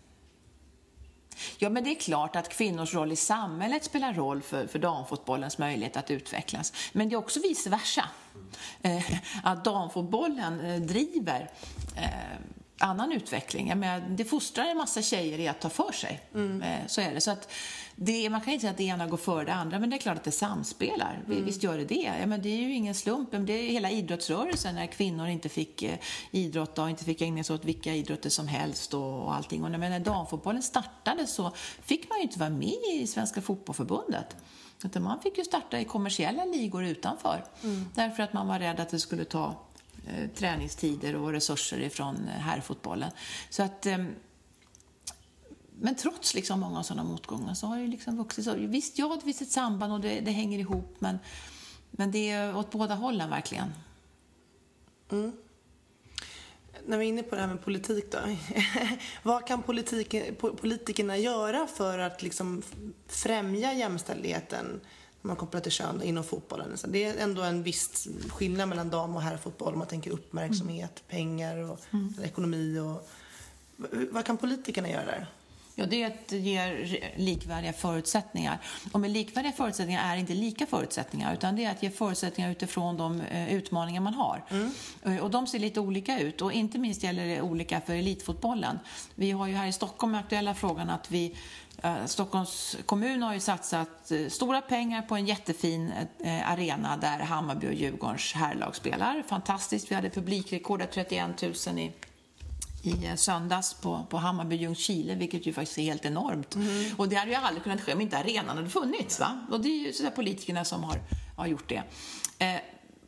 Ja, men det är klart att kvinnors roll i samhället spelar roll för, för damfotbollens möjlighet att utvecklas. Men det är också vice versa. Mm. Eh, att damfotbollen eh, driver eh, annan utveckling. Jag menar, det fostrar en massa tjejer i att ta för sig. Mm. Eh, så är det. Så att det, man kan inte säga att det ena går före det andra, men det är klart att det samspelar. Mm. Visst gör det det. Ja, men det är ju ingen slump. Det är hela idrottsrörelsen när kvinnor inte fick eh, idrotta och inte fick ägna sig åt vilka idrotter som helst och, och allting. Och när damfotbollen startade så fick man ju inte vara med i Svenska fotbollförbundet. Utan man fick ju starta i kommersiella ligor utanför. Mm. Därför att man var rädd att det skulle ta eh, träningstider och resurser ifrån eh, herrfotbollen. Så att... Eh, Men trots liksom många sådana motgångar så har det liksom vuxit. Så, visst, ja, det finns ett samband och det, det hänger ihop, men, men det är åt båda hållen verkligen. Mm. När vi är inne på det här med politik då. Vad kan politiken, politikerna göra för att liksom främja jämställdheten när man kopplar till kön inom fotbollen? Så det är ändå en viss skillnad mellan dam- och herrfotboll om man tänker uppmärksamhet, mm. pengar och mm. ekonomi. Och, vad kan politikerna göra där? Ja, det är att ge likvärdiga förutsättningar. Och med likvärdiga förutsättningar är inte lika förutsättningar, utan det är att ge förutsättningar utifrån de utmaningar man har. Mm. Och de ser lite olika ut, och inte minst gäller det olika för elitfotbollen. Vi har ju här i Stockholm aktuella frågan att vi Uh, Stockholms kommun har ju satsat uh, stora pengar på en jättefin uh, arena där Hammarby och Djurgårdens herrlag spelar. Fantastiskt, vi hade publikrekord trettioen tusen i i söndags på, på Hammarby Ljungskile, vilket ju faktiskt är helt enormt. Mm. Och det hade ju aldrig kunnat ske om inte arenan hade funnits. Va? Och det är ju så där politikerna som har, har gjort det. Eh,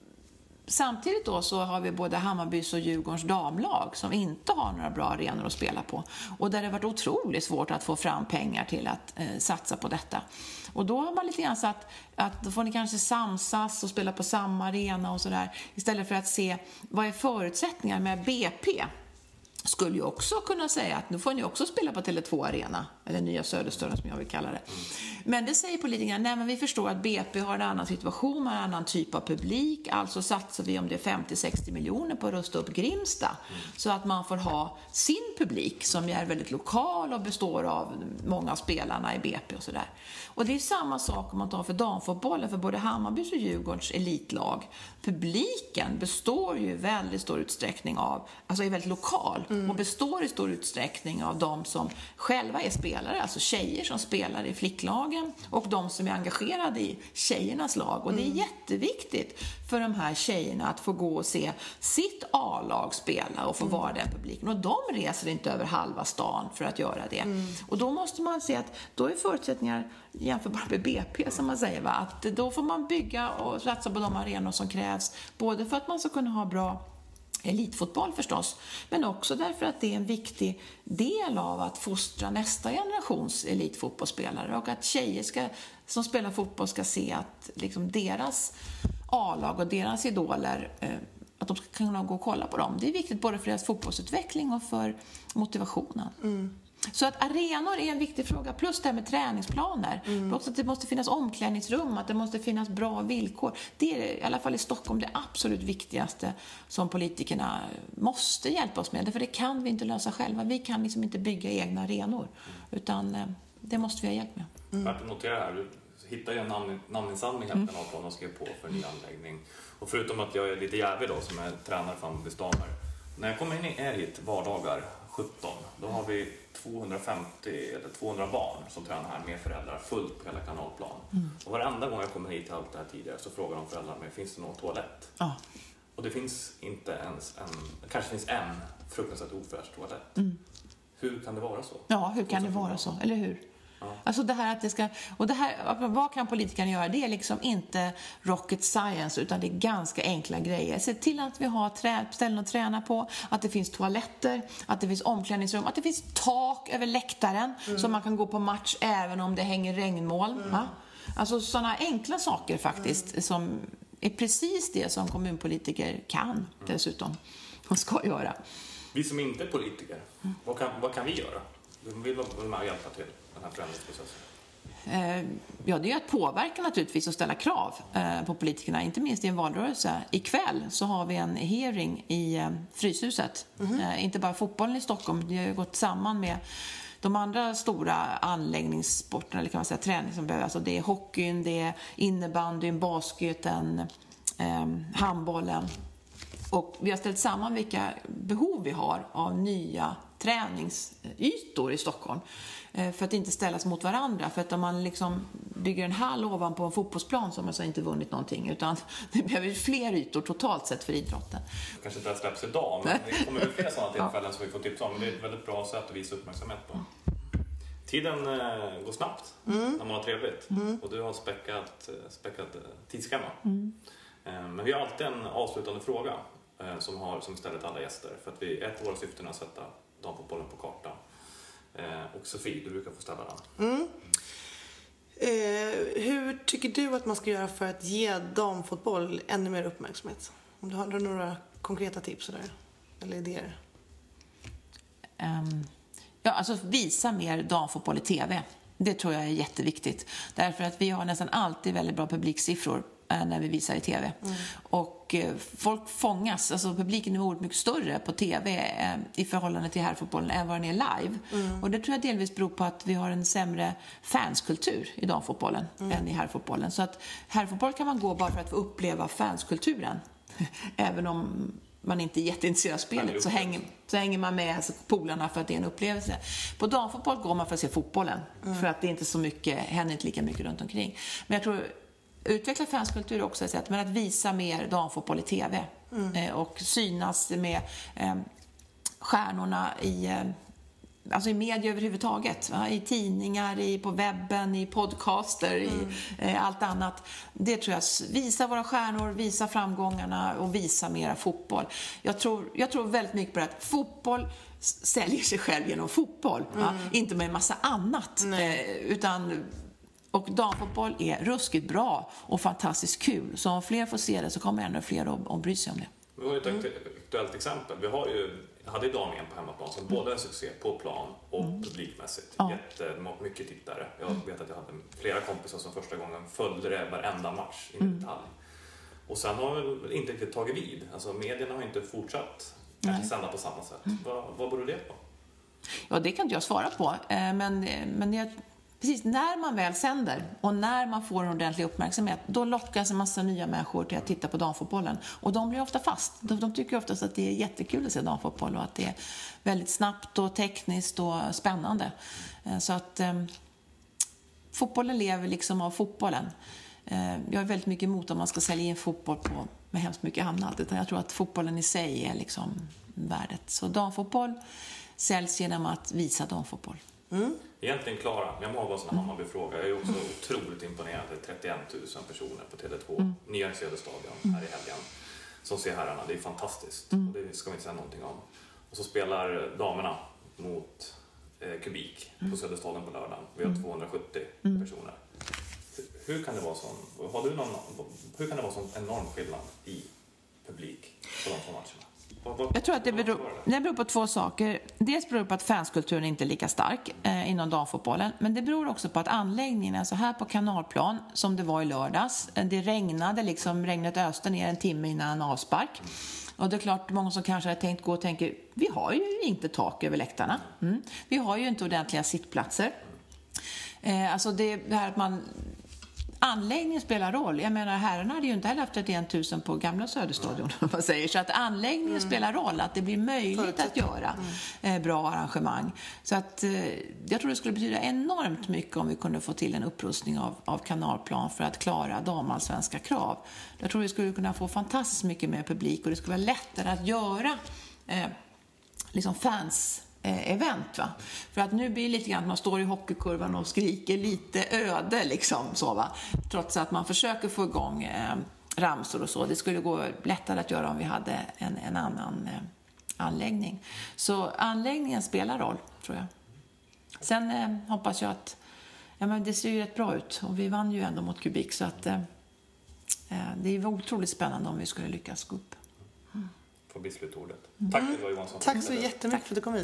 samtidigt då så har vi både Hammarbys och Djurgårdens damlag som inte har några bra arenor att spela på. Och där det har varit otroligt svårt att få fram pengar till att eh, satsa på detta. Och då har man lite grann sagt att då får ni kanske samsas och spela på samma arena och sådär. Istället för att se vad är förutsättningar med B P. Skulle ju också kunna säga att nu får ni också spela på Tele två Arena, eller Nya Söderstören som jag vill kalla det. Men det säger politikerna, nej men vi förstår att B P har en annan situation, har en annan typ av publik, alltså satsar vi om det är femtio till sextio miljoner på att rusta upp Grimsta, mm. så att man får ha sin publik som är väldigt lokal och består av många av spelarna i B P och sådär. Och det är samma sak om man tar för damfotbollen, för både Hammarbys och Djurgårdens elitlag. Publiken består ju i väldigt stor utsträckning av, alltså är väldigt lokal. Mm. Och består i stor utsträckning av de som själva är spelare, alltså tjejer som spelar i flicklagen och de som är engagerade i tjejernas lag. Och det är mm. jätteviktigt för de här tjejerna att få gå och se sitt A-lag spela och få mm. vara den publiken. Och de reser inte över halva stan för att göra det. Mm. Och då måste man se att då är förutsättningar jämförbara med B P som man säger, va? Att då får man bygga och satsa på de arenor som krävs, både för att man ska kunna ha bra elitfotboll förstås, men också därför att det är en viktig del av att fostra nästa generations elitfotbollsspelare, och att tjejer ska, som spelar fotboll ska se att liksom deras A-lag och deras idoler, eh, att de ska kunna gå och kolla på dem. Det är viktigt både för deras fotbollsutveckling och för motivationen. Mm. Så att arenor är en viktig fråga, plus det här med träningsplaner. Mm. Också att det måste finnas omklädningsrum, att det måste finnas bra villkor. Det är i alla fall i Stockholm det absolut viktigaste som politikerna måste hjälpa oss med. För det kan vi inte lösa själva. Vi kan liksom inte bygga egna arenor, utan det måste vi ha hjälp med. Mm. Jag noterar här, du hittar ju en namn, namninsamling här på något och skrev på för en ny anläggning. Och förutom att jag är lite jävig då som är tränare för Hammarbys damer, när jag kommer in i er hit vardagar sjutton, då har vi tvåhundrafemtio eller tvåhundra barn som tränar här med föräldrar fullt på hela kanalplan. Mm. Och varenda gång jag kommer hit till allt det här tidigare så frågar de föräldrar mig, finns det någon toalett? Ja. Och det finns inte ens en, kanske finns en fruktansvärt ofräsch toalett. Mm. Hur kan det vara så? Ja, hur kan det vara så? Eller hur? Ja. Alltså det här att det ska, och det här, vad kan politikerna göra? Det är liksom inte rocket science, utan det är ganska enkla grejer. Se till att vi har trä, ställen att träna på, att det finns toaletter, att det finns omklädningsrum, att det finns tak över läktaren mm. så man kan gå på match även om det hänger regnmoln. Mm. Alltså sådana enkla saker faktiskt mm. som är precis det som kommunpolitiker kan mm. dessutom och ska göra. Vi som inte är politiker, mm. vad, kan, vad kan vi göra? Vi vill vara med och hjälpa till den här förändringsprocessen. Ja, det är att påverka naturligtvis och ställa krav på politikerna, inte minst i en valrörelse. Ikväll så har vi en hearing i Fryshuset. Mm-hmm. Inte bara fotbollen i Stockholm, det har ju gått samman med de andra stora anläggningssporterna, eller kan man säga träning som behövs. Alltså det är hockeyn, det är innebandyn, basketen, eh, handbollen. Och vi har ställt samman vilka behov vi har av nya träningsytor i Stockholm. För att inte ställas mot varandra. För att om man liksom bygger en hall ovanpå en fotbollsplan så har man så inte vunnit någonting. Utan det behöver fler ytor totalt sett för idrotten. Det kanske inte släpps idag, men det kommer väl fler sådana tillfällen som vi får tips om. Men det är ett väldigt bra sätt att visa uppmärksamhet på. Tiden eh, går snabbt mm. när man har trevligt. Mm. Och du har späckat, späckat tidsschema. Mm. Eh, men vi har alltid en avslutande fråga eh, som, har, som ställer till alla gäster. För att vi, ett av våra syften är att sätta damfotbollen på kartan. Eh, och Sofie, du brukar få ställa den. Mm. Eh, hur tycker du att man ska göra för att ge damfotboll ännu mer uppmärksamhet? Om du har några konkreta tips där, eller idéer? Um, ja, alltså visa mer damfotboll i tv. Det tror jag är jätteviktigt. Därför att vi har nästan alltid väldigt bra publiksiffror när vi visar i tv. Mm. Och eh, folk fångas, alltså publiken är oerhört mycket större på tv eh, i förhållande till herrfotbollen än vad den är live. Mm. Och det tror jag delvis beror på att vi har en sämre fanskultur i damfotbollen mm. än i herrfotbollen. Så att herrfotboll kan man gå bara för att få uppleva fanskulturen. Även om man inte är jätteintresserad av spelet så hänger, så hänger man med alltså, polarna för att det är en upplevelse. På damfotboll går man för att se fotbollen. Mm. För att det är inte så mycket, händer inte lika mycket runt omkring. Men jag tror utveckla fanskultur också ett sätt, men att visa mer damfotboll i tv mm. eh, och synas med eh, stjärnorna i, eh, alltså i media överhuvudtaget, va? I tidningar, i, på webben, i podcaster, mm. i eh, allt annat. Det tror jag, visa våra stjärnor, visa framgångarna och visa mera fotboll. Jag tror, jag tror väldigt mycket på att fotboll säljer sig själv genom fotboll, mm. va? Inte med en massa annat, eh, utan och damfotboll är ruskigt bra och fantastiskt kul. Så om fler får se det så kommer ännu fler att, att bry sig om det. Vi har ju ett mm. aktuellt exempel. Vi har ju, hade ju damen på hemmaplan som mm. både en succé på plan och mm. publikmässigt. Ja. Jättemycket tittare. Jag vet att jag hade flera kompisar som första gången följde det varenda match i mm. detalj. Och sen har vi inte riktigt tagit vid. Alltså medierna har inte fortsatt kanske sända på samma sätt. Mm. Vad, vad beror det på? Ja, det kan inte jag svara på. Men, men jag... Precis, när man väl sänder och när man får en ordentlig uppmärksamhet, då lockas en massa nya människor till att titta på damfotbollen. Och de blir ofta fast. De, de tycker oftast att det är jättekul att se damfotboll och att det är väldigt snabbt och tekniskt och spännande. Så att eh, fotbollen lever liksom av fotbollen. Eh, jag är väldigt mycket emot om man ska sälja in fotboll på, med hemskt mycket annat. Utan jag tror att fotbollen i sig är liksom värdet. Så damfotboll säljs genom att visa damfotboll. Mm. Egentligen Klara, jag må ha en sån här Hammarby-fråga. Jag är också mm. otroligt imponerad. Det är trettioett tusen personer på T V två, mm. nya Söderstadion mm. här i helgen, som ser herrarna. Det är fantastiskt. Mm. Och det ska vi inte säga någonting om. Och så spelar damerna mot eh, Kubik mm. på Söderstadion på lördagen. Vi har mm. tvåhundrasjuttio mm. personer. Hur kan det vara sån, har du någon, hur kan det vara sån enorm skillnad i publik på de två matcherna? Jag tror att det beror, det beror på två saker. Dels beror det på att fanskulturen inte är lika stark eh, inom damfotbollen. Men det beror också på att anläggningen, alltså här på Kanalplan, som det var i lördags, det regnade, liksom regnet öste ner en timme innan en avspark. Och det är klart, många som kanske har tänkt gå och tänker, vi har ju inte tak över läktarna. Mm. Vi har ju inte ordentliga sittplatser. Eh, alltså det här att man... Anläggningen spelar roll. Jag menar, herrarna hade ju inte heller haft trettioett tusen på gamla Söderstadion, om man säger. Så att anläggningen mm. spelar roll, att det blir möjligt att göra mm. eh, bra arrangemang. Så att eh, jag tror det skulle betyda enormt mycket om vi kunde få till en upprustning av, av Kanalplan för att klara damallsvenska krav. Jag tror vi skulle kunna få fantastiskt mycket mer publik och det skulle vara lättare att göra eh, liksom fans event, va? För att nu blir det lite grann att man står i hockeykurvan och skriker lite öde liksom så, va? Trots att man försöker få igång eh, ramsor och så. Det skulle gå lättare att göra om vi hade en, en annan eh, anläggning. Så anläggningen spelar roll, tror jag. Sen eh, hoppas jag att ja, men det ser ju rätt bra ut och vi vann ju ändå mot Kubik, så att eh, det är otroligt spännande om vi skulle lyckas gå upp. Mm. Får bli slutordet. Tack mm. Ylva Johansson. Tack så jättemycket för att du kom hit.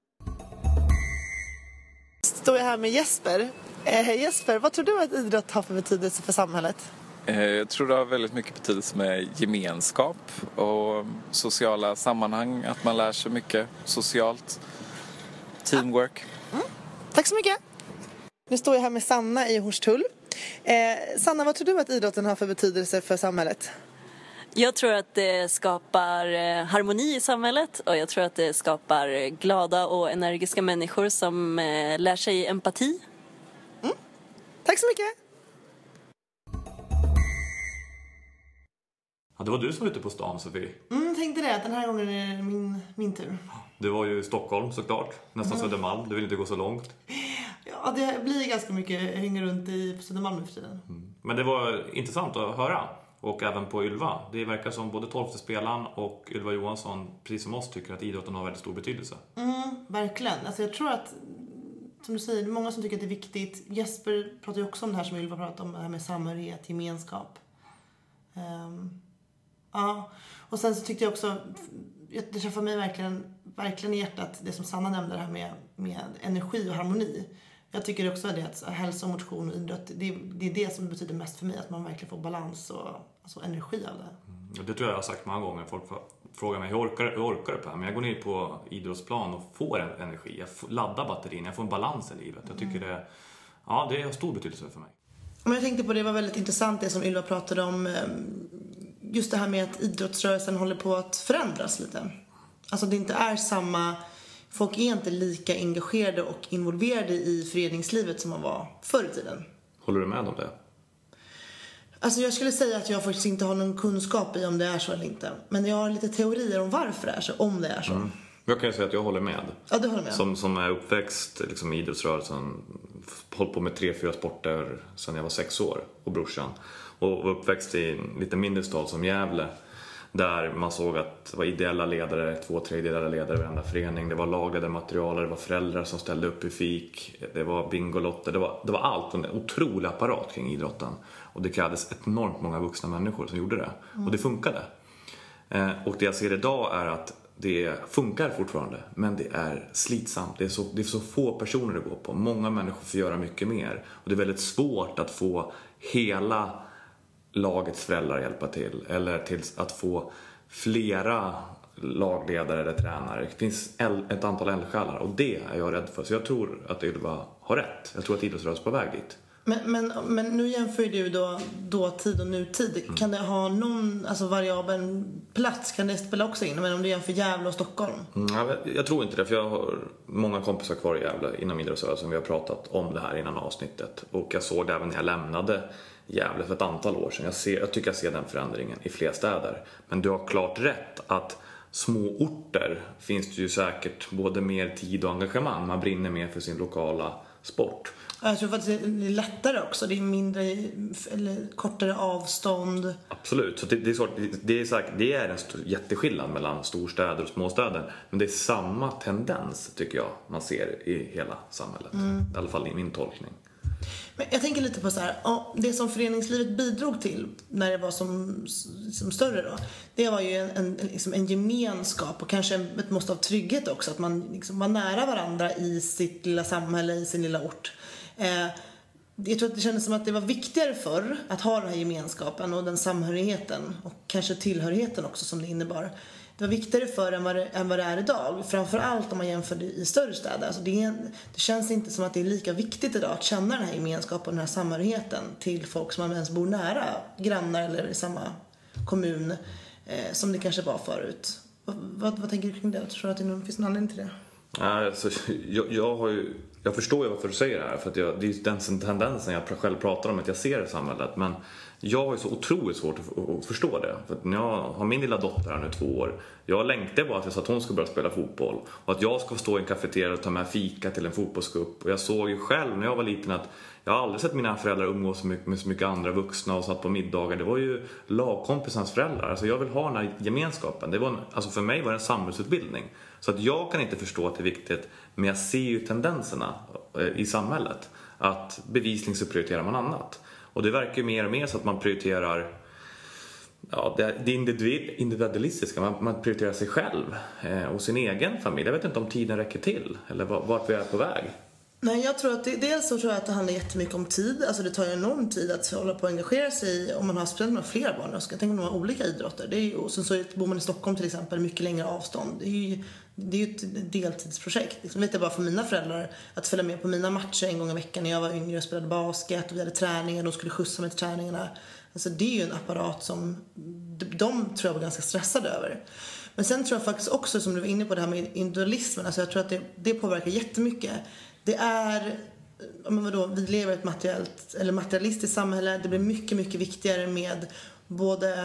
Står jag här med Jesper. Eh, Jesper, vad tror du att idrott har för betydelse för samhället? Eh, jag tror det har väldigt mycket betydelse med gemenskap och sociala sammanhang. Att man lär sig mycket socialt. Teamwork. Mm. Tack så mycket. Nu står jag här med Sanna i Hornstull. Eh, Sanna, vad tror du att idrotten har för betydelse för samhället? Jag tror att det skapar harmoni i samhället och jag tror att det skapar glada och energiska människor som lär sig empati. Mm. Tack så mycket! Ja, det var du som var ute på stan, Sofie. Mm, jag tänkte det. Den här gången är det min, min tur. Du var ju i Stockholm såklart. Nästan mm. Södermalm. Du vill inte gå så långt. Ja, det blir ganska mycket hänga runt i Södermalm nu för tiden. Mm. Men det var intressant att höra. Och även på Ylva. Det verkar som både tolfte spelaren och Ylva Johansson, precis som oss, tycker att idrotten har väldigt stor betydelse. Mm, verkligen. Alltså jag tror att, som du säger, det är många som tycker att det är viktigt. Jesper pratar ju också om det här som Ylva pratar om, det här med samhörighet, gemenskap. Um, ja, och sen så tyckte jag också, det träffar mig verkligen, verkligen i hjärtat, det som Sanna nämnde, det här med, med energi och harmoni. Jag tycker också det att hälsa, motion och idrott, det, det är det som betyder mest för mig, att man verkligen får balans och alltså energi av det. Mm, det tror jag jag har sagt många gånger. Folk frågar mig, hur orkar, hur orkar du på det här? Men jag går ner på idrottsplan och får en energi. Jag får ladda batterin, jag får en balans i livet. Jag tycker mm. det, ja, det har stor betydelse för mig. Men jag tänkte på, det var väldigt intressant det som Ylva pratade om. Just det här med att idrottsrörelsen håller på att förändras lite. Alltså det inte är samma... Folk är inte lika engagerade och involverade i föreningslivet som man var förr i tiden. Håller du med om det? Alltså jag skulle säga att jag faktiskt inte har någon kunskap i om det är så eller inte. Men jag har lite teorier om varför det är så, om det är så. Mm. Jag kan ju säga att jag håller med. Ja, du håller med. Som, som är uppväxt liksom, i idrottsrörelsen. Hållit på med tre, fyra sporter sedan jag var sex år. Och brorsan. Och uppväxt i en lite mindre stad som Gävle. Där man såg att det var ideella ledare, två, tre ideella ledare i varenda förening. Det var lagade material, det var föräldrar som ställde upp i fik. Det var bingolotter, det var, det var allt. En otrolig apparat kring idrotten. Och det krävdes enormt många vuxna människor som gjorde det. Mm. Och det funkade. Eh, och det jag ser idag är att det funkar fortfarande. Men det är slitsamt. Det är så, det är så få personer det går på. Många människor får göra mycket mer. Och det är väldigt svårt att få hela lagets föräldrar hjälpa till. Eller till att få flera lagledare eller tränare. Det finns ett antal eldsjälar. Och det är jag rädd för. Så jag tror att Ylva har rätt. Jag tror att idrottsrörelsen är på väg dit. Men, men, men nu jämför du då dåtid och nutid. Mm. Kan det ha någon alltså variabel plats? Kan det spela också in? Men om du jämför Gävle och Stockholm? Mm, jag, jag tror inte det. För jag har många kompisar kvar i Gävle inom idrottsrörelsen. Vi har pratat om det här innan avsnittet. Och jag såg det även när jag lämnade Gävle för ett antal år sedan. Jag, ser, jag tycker jag ser den förändringen i fler städer. Men du har klart rätt att små orter finns det ju säkert både mer tid och engagemang. Man brinner mer för sin lokala sport. Jag tror att det är lättare också. Det är mindre eller kortare avstånd. Absolut. Så det, det, är så, det, är säkert, det är en stor, jätteskillnad mellan storstäder och småstäder. Men det är samma tendens tycker jag man ser i hela samhället. Mm. I alla fall i min tolkning. Men jag tänker lite på så här, det som föreningslivet bidrog till när det var som, som större då, det var ju en, en, liksom en gemenskap och kanske ett mått av trygghet också, att man liksom var nära varandra i sitt lilla samhälle, i sin lilla ort. Eh, jag tror att det kändes som att det var viktigare förr att ha den här gemenskapen och den samhörigheten och kanske tillhörigheten också som det innebar. Det var viktigare för än vad det, än vad det är idag. Framförallt om man jämför det i större städer. Alltså det, är, det känns inte som att det är lika viktigt idag att känna den här gemenskapen och den här samhörigheten till folk som man ens bor nära, grannar eller i samma kommun eh, som det kanske var förut. Vad, vad, vad tänker du kring det? Jag tror att det finns någon anledning till det. Alltså, jag, jag, har ju, jag förstår ju varför du säger det här. För att jag, det är den tendensen jag själv pratar om att jag ser i samhället. Men jag har ju så otroligt svårt att, att förstå det. För att när jag har min lilla dotter här nu två år. Jag längtar bara att hon ska börja spela fotboll. Och att jag ska stå i en kafeteria och ta med fika till en fotbollscup. Och jag såg ju själv när jag var liten att jag har aldrig sett mina föräldrar umgås så mycket, med så mycket andra vuxna och satt på middagar. Det var ju lagkompisans föräldrar. Alltså jag vill ha den här gemenskapen. Det var en, alltså för mig var det en samhällsutbildning. Så att jag kan inte förstå att det är viktigt. Men jag ser ju tendenserna i samhället. Att bevisligen så prioriterar man annat. Och det verkar ju mer och mer så att man prioriterar ja, det individualistiska. Man, man prioriterar sig själv eh, och sin egen familj. Jag vet inte om tiden räcker till. Eller vart vi är på väg. Nej, jag tror att det, dels så tror jag att det handlar jättemycket om tid. Alltså det tar ju enorm tid att hålla på och engagera sig om man har speciellt med flera barn. Jag ska tänka om de har olika idrotter. Det är ju, och sen så bor man i Stockholm till exempel, mycket längre avstånd. Det är ju, det är ju ett deltidsprojekt. Liksom, vet jag bara för mina föräldrar att följa med på mina matcher en gång i veckan när jag var yngre och spelade basket och vi hade träningar. De skulle skjutsa mig till träningarna. Alltså det är ju en apparat som de tror jag var ganska stressade över. Men sen tror jag faktiskt också, som du var inne på, det här med individualismen. Alltså jag tror att det, det påverkar jättemycket. Det är, men vadå, vi lever i ett materiellt, eller materialistiskt samhälle. Det blir mycket, mycket viktigare med både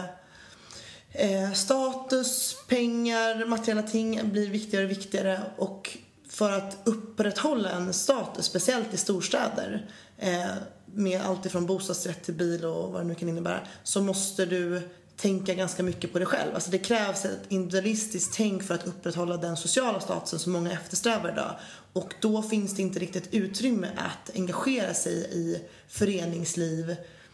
eh, status, pengar, materiella ting blir viktigare och viktigare. Och för att upprätthålla en status, speciellt i storstäder, eh, med allt ifrån bostadsrätt till bil och vad det nu kan innebära, så måste du tänka ganska mycket på dig själv. Alltså det krävs ett individualistiskt tänk för att upprätthålla den sociala statusen som många eftersträvar idag. Och då finns det inte riktigt utrymme att engagera sig i föreningsliv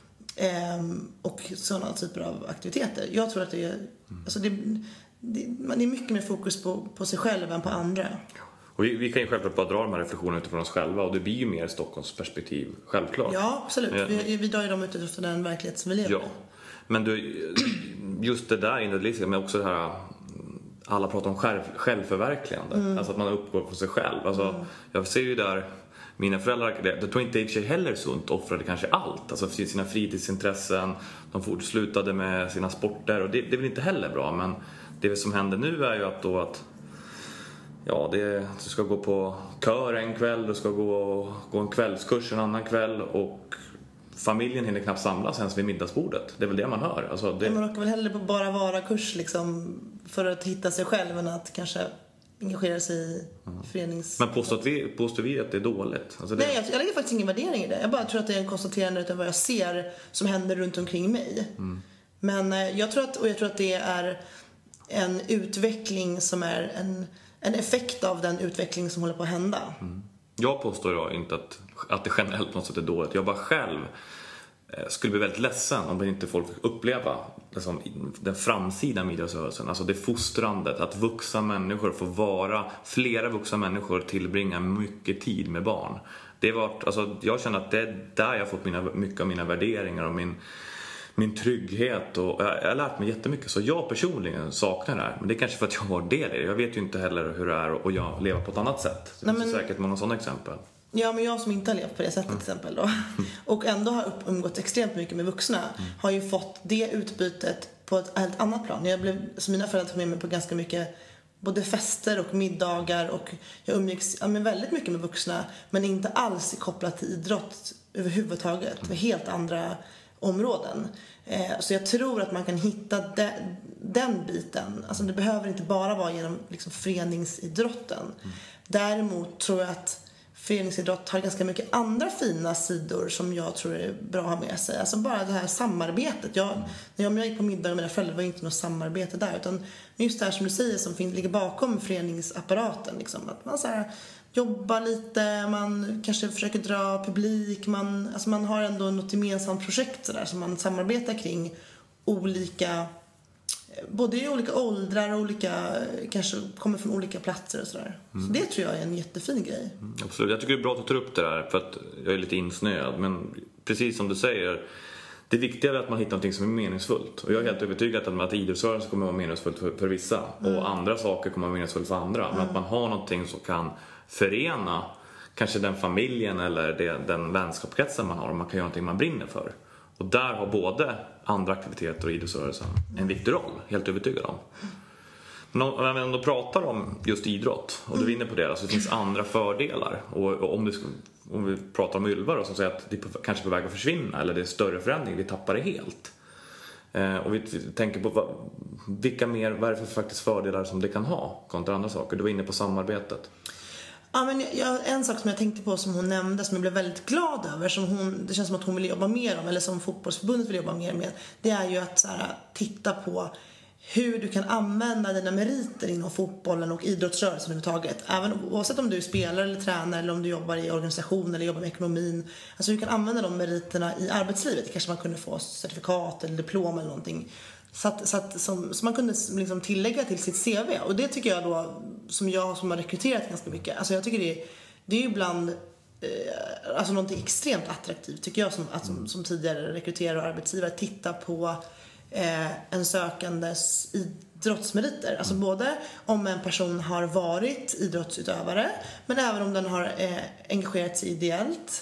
eh, och sådana typer av aktiviteter. Jag tror att det är, alltså det, det, det är mycket mer fokus på, på sig själv än på andra. Och vi, vi kan ju självklart bara dra de här reflektionerna utifrån oss själva, och det blir ju mer Stockholms perspektiv, självklart. Ja, absolut. Vi, vi drar ju dem utifrån den verklighet som vi lever i. Ja. Men du, just det där individualistiska, men också det här, alla pratar om själv, självförverkligande. Mm. Alltså att man uppgår på sig själv. Alltså, mm. Jag ser ju där, mina föräldrar, jag tror inte i och för sig heller sunt, offrade kanske allt. Alltså för sina fritidsintressen, de fort slutade med sina sporter, och det, det är väl inte heller bra. Men det som händer nu är ju att då att ja, det, du ska gå på kör en kväll, du ska gå, gå en kvällskurs en annan kväll, och familjen hinner knappt samlas ens vid middagsbordet. Det är väl det man hör. Alltså det... Man åker väl hellre på bara vara-kurs liksom, för att hitta sig själv än att kanske engagera sig i mm. förenings... Men påstår vi, påstår vi att det är dåligt? Alltså det... Nej, jag, jag lägger faktiskt ingen värdering i det. Jag bara tror att det är en konstaterande av vad jag ser som händer runt omkring mig. Mm. Men jag tror att, och jag tror att det är en utveckling som är en, en effekt av den utveckling som håller på att hända. Mm. Jag påstår jag inte att, att det generellt på något sätt är dåligt. Jag bara själv eh, skulle bli väldigt ledsen om inte folk fick uppleva liksom, den framsida middagsrörelsen. Alltså det fostrandet, att vuxna människor får vara, flera vuxna människor tillbringa mycket tid med barn. Det var, alltså, jag känner att det är där jag fått mina, mycket av mina värderingar och min, min trygghet. Och jag, jag har lärt mig jättemycket. Så jag personligen saknar det här. Men det är kanske för att jag har del i det. Jag vet ju inte heller hur det är att jag lever på ett annat sätt. Det finns säkert många sådana exempel. Ja, men jag som inte har levt på det sättet mm. till exempel då, och ändå har umgått extremt mycket med vuxna, mm. har ju fått det utbytet på ett helt annat plan. Jag blev, så mina föräldrar tog med mig på ganska mycket både fester och middagar, och jag umgicks ja, men väldigt mycket med vuxna, men inte alls kopplat till idrott överhuvudtaget. Det var helt andra områden. Eh, så jag tror att man kan hitta de, den biten. Alltså det behöver inte bara vara genom liksom, föreningsidrotten. Mm. Däremot tror jag att föreningsidrott har ganska mycket andra fina sidor som jag tror är bra att ha med sig. Alltså bara det här samarbetet. Jag, mm. När jag gick på middag med mina föräldrar var det inte något samarbete där. Utan just det här som du säger som ligger bakom föreningsapparaten. Liksom. Att man så här, jobbar lite, man kanske försöker dra publik. Man, alltså man har ändå något gemensamt projekt så där, som man samarbetar kring olika... Både i olika åldrar och olika, kanske kommer från olika platser och sådär. Mm. Så det tror jag är en jättefin grej. Mm, absolut, jag tycker det är bra att du tar upp det där, för att jag är lite insnöad. Men precis som du säger, det viktiga är att man hittar något som är meningsfullt. Och jag är helt övertygad om att idrottsrörelsen kommer att vara meningsfullt för, för vissa. Mm. Och andra saker kommer att vara meningsfullt för andra. Mm. Men att man har någonting som kan förena kanske den familjen eller det, den vänskapskretsen man har. Och man kan göra någonting man brinner för. Och där har både andra aktiviteter och idrottsrörelsen en viktig roll, helt övertygad om. Men om vi ändå pratar om just idrott, och du är inne på det, så det finns andra fördelar. Och om, du, om vi pratar om Ylva då, som säger att det kanske är på väg att försvinna, eller det är större förändring, vi tappar det helt. Eh, och vi tänker på vad, vilka mer, vad är det för faktiskt fördelar som det kan ha kontra andra saker. Du var inne på samarbetet. Ja, men jag, en sak som jag tänkte på som hon nämnde, som jag blev väldigt glad över, som hon, det känns som att hon vill jobba mer om, eller som fotbollsförbundet vill jobba mer med, det är ju att så här, titta på hur du kan använda dina meriter inom fotbollen och idrottsrörelsen överhuvudtaget. Även oavsett om du är spelare eller tränare, eller om du jobbar i organisation eller jobbar med ekonomin. Alltså du kan använda de meriterna i arbetslivet. Kanske man kunde få certifikat eller diplom eller någonting. Så, att, så, att, som, så man kunde liksom tillägga till sitt C V. Och det tycker jag då, som jag som har rekryterat ganska mycket, alltså jag tycker det, det är ju ibland eh, alltså någonting extremt attraktivt, tycker jag, som, att, som, som tidigare rekryterare och arbetsgivare, titta på eh, en sökandes idrottsmeriter. Alltså både om en person har varit idrottsutövare, men även om den har eh, engagerat sig ideellt.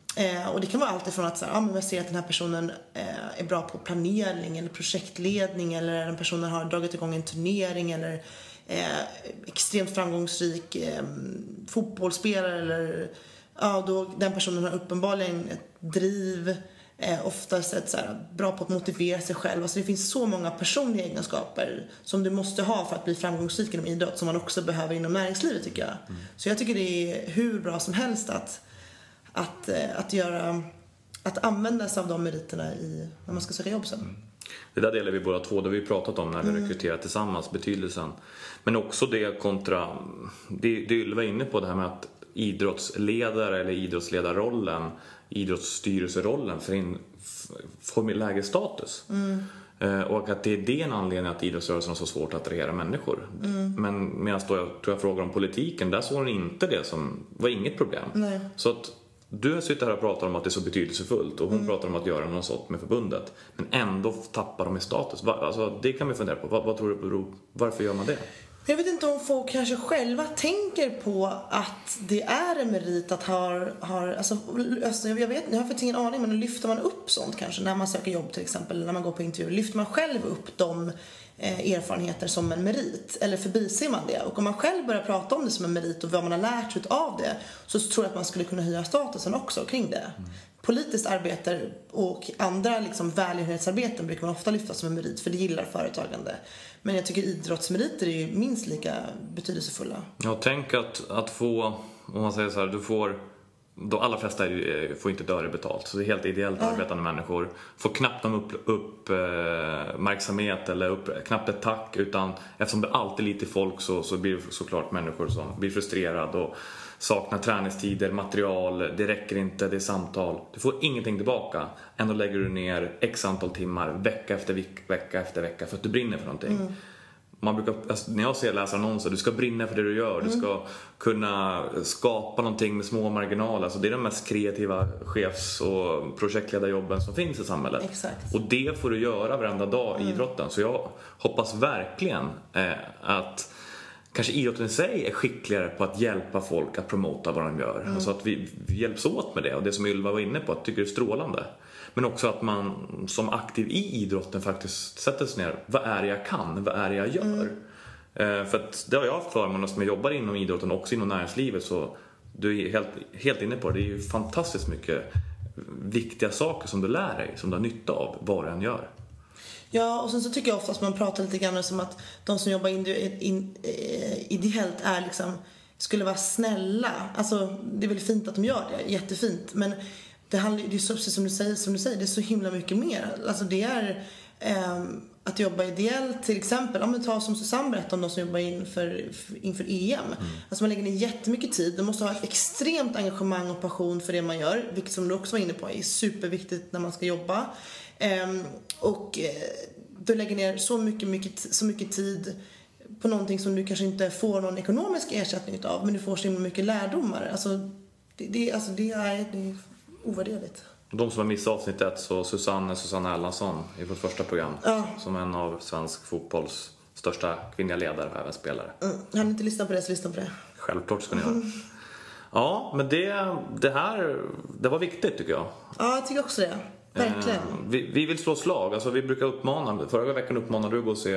Eh, och det kan vara allt ifrån att så här, ah, men jag ser att den här personen eh, är bra på planering eller projektledning, eller den personen har dragit igång en turnering, eller eh, extremt framgångsrik eh, fotbollsspelare, eller ja, då den personen har uppenbarligen ett driv, eh, oftast ett så här, bra på att motivera sig själv. Alltså det finns så många personliga egenskaper som du måste ha för att bli framgångsrik inom idrott, som man också behöver inom näringslivet, tycker jag. Mm. Så jag tycker det är hur bra som helst att Att, att, göra, att använda sig av de meriterna i, när man ska söka jobb sen. Mm. Det där delar vi båda två, det har vi pratat om när vi mm. rekryterar tillsammans, betydelsen. Men också det kontra, det, det Ylva var inne på, det här med att idrottsledare eller idrottsledarrollen, idrottsstyrelserollen för in, får med lägre status. Mm. Och att det är det en anledning att idrottsrörelsen har så svårt att attrahera människor. Mm. Men medan då jag tror jag frågar om politiken, där såg hon inte det som var inget problem. Nej. Så att du sitter här och pratar om att det är så betydelsefullt, och hon mm. pratar om att göra något sånt med förbundet, men ändå tappar de i status. Alltså, det kan vi fundera på. Vad, vad tror du beror, varför gör man det? Jag vet inte om folk kanske själva tänker på att det är en merit att ha, ha alltså, jag vet, jag har för ingen aning, men lyfter man upp sånt kanske när man söker jobb till exempel, när man går på intervju, lyfter man själv upp de eh, erfarenheter som en merit, eller förbiser man det? Och om man själv börjar prata om det som en merit och vad man har lärt ut av det, så tror jag att man skulle kunna höja statusen också kring det. Mm. Politiskt arbete och andra liksom välgörenhetsarbeten brukar man ofta lyfta som en merit, för det gillar företagande. Men jag tycker idrottsmeriter är ju minst lika betydelsefulla. Jag tänker att, att få, om man säger så här, du får, de allra flesta är ju, får inte ett öre betalt. Så det är helt ideellt ja. arbetande människor. Får knappt någon upp, uppmärksamhet eh, eller upp, knappt ett tack. Utan eftersom det alltid är lite folk, så, så blir det såklart människor som blir frustrerade och saknar träningstider, material, det räcker inte, det är samtal. Du får ingenting tillbaka. Ändå lägger du ner x antal timmar vecka efter vecka, vecka efter vecka för att du brinner för någonting. Mm. Man brukar, alltså, när jag ser läsa annonser, du ska brinna för det du gör. Mm. Du ska kunna skapa någonting med små marginaler. Alltså, det är de mest kreativa chefs- och projektledarjobben som finns i samhället. Exakt. Och det får du göra varenda dag i mm. idrotten. Så jag hoppas verkligen eh, att kanske idrotten i sig är skickligare på att hjälpa folk att promota vad de gör. Mm. Alltså att vi, vi hjälps åt med det. Och det som Ylva var inne på, att tycker det är strålande. Men också att man som aktiv i idrotten faktiskt sätter sig ner. Vad är det jag kan? Vad är det jag gör? Mm. Eh, för att det har jag haft förmånen som jag jobbar inom idrotten och också inom näringslivet. Så du är helt, helt inne på det. Det är ju fantastiskt mycket viktiga saker som du lär dig. Som du har nytta av vad du än gör. Ja, och sen så tycker jag ofta att man pratar lite grann som att de som jobbar in, in, ideellt är liksom, skulle vara snälla. Alltså, det är väldigt fint att de gör det, jättefint. Men det handlar, det är så, precis som du säger, som du säger, det är så himla mycket mer. Alltså det är eh, att jobba ideellt, till exempel. Om vi tar som Susanne berättade om de som jobbar inför, inför E M. Mm. Alltså man lägger ner jättemycket tid. De måste ha ett extremt engagemang och passion för det man gör. Vilket som du också var inne på är superviktigt när man ska jobba. Um, och eh, du lägger ner så mycket, mycket, så mycket tid på någonting som du kanske inte får någon ekonomisk ersättning av, men du får så mycket lärdomar. Alltså det, det, alltså, det, är, det är ovärderligt. De som har missat avsnitt ett, så Susanne Susanne Erlandsson i vårt första program, ja. Som en av svensk fotbolls största kvinnliga ledare och även spelare. Mm. Har ni inte lyssnat på det, så lyssna på det. Självklart ska ni göra. Mm. Ja, men det, det här, det var viktigt tycker jag. Ja, jag tycker också det. Verkligen. Eh, vi, vi vill slå slag. Alltså, vi brukar uppmana, förra veckan uppmanade du att gå och se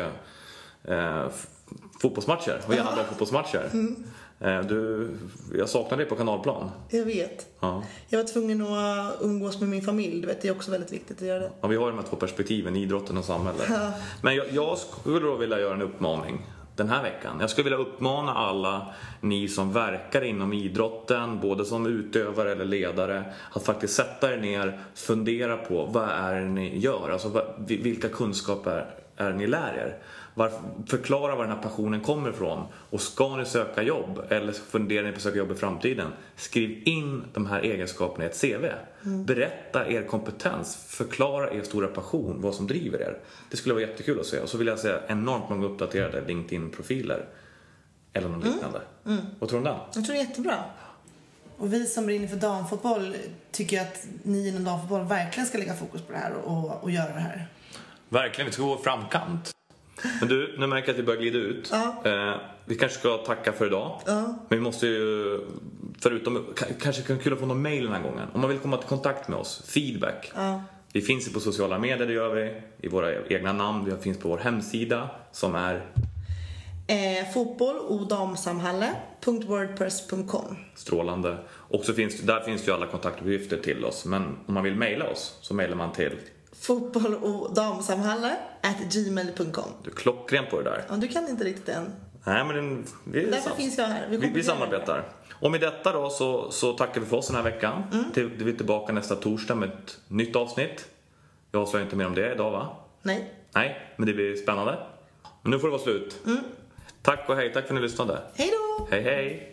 eh, fotbollsmatcher. Och gärna bra fotbollsmatcher. Mm. Eh, du, jag saknar dig på kanalplan. Jag vet. Ja. Jag var tvungen att umgås med min familj. Du vet, det är också väldigt viktigt att göra det. Ja, vi har de här två perspektiven, idrotten och samhället. Ja. Men jag, jag skulle då vilja göra en uppmaning den här veckan. Jag skulle vilja uppmana alla ni som verkar inom idrotten, både som utövare eller ledare, att faktiskt sätta er ner, fundera på vad är det ni gör, alltså vad, vilka kunskaper är det ni lär er. Var, förklara var den här passionen kommer ifrån. Och ska ni söka jobb eller funderar ni på att söka jobb i framtiden, skriv in de här egenskaperna i ett C V. Mm. Berätta er kompetens, förklara er stora passion, vad som driver er. Det skulle vara jättekul att se. Och så vill jag säga enormt många uppdaterade LinkedIn-profiler eller något mm. liknande. Mm. Vad tror du om det? Jag tror det är jättebra. Och vi som brinner för damfotboll tycker att ni inom damfotboll verkligen ska lägga fokus på det här och, och göra det här. Verkligen, vi ska gå framkant. Men du, nu märker jag att vi börjar glida ut. Ja. eh, Vi kanske ska tacka för idag. Ja. Men vi måste ju förutom, k- kanske kan kul att få någon mail den här gången. Om man vill komma i kontakt med oss, feedback. Ja. Vi finns ju på sociala medier, det gör vi. I våra egna namn, vi finns på vår hemsida som är Eh, fotboll och damsamhalle punkt wordpress punkt com. strålande. Och så finns, där finns ju alla kontaktuppgifter till oss. Men om man vill mejla oss så mejlar man till Fotboll och damsamhalle at gmail punkt com. Du är klockren på det där. Ja, du kan inte riktigt än. Nej, men den, vi, Därför sam- finns jag här. Vi vi, vi kompletterar. samarbetar. Och med detta då så, så tackar vi för oss den här veckan. Mm. Till, vi är tillbaka nästa torsdag med ett nytt avsnitt. Jag avslöjar inte mer om det idag, va? Nej. Nej, men det blir spännande. Men nu får det vara slut. Mm. Tack och hej, tack för att ni lyssnade. Hej då! Hej hej!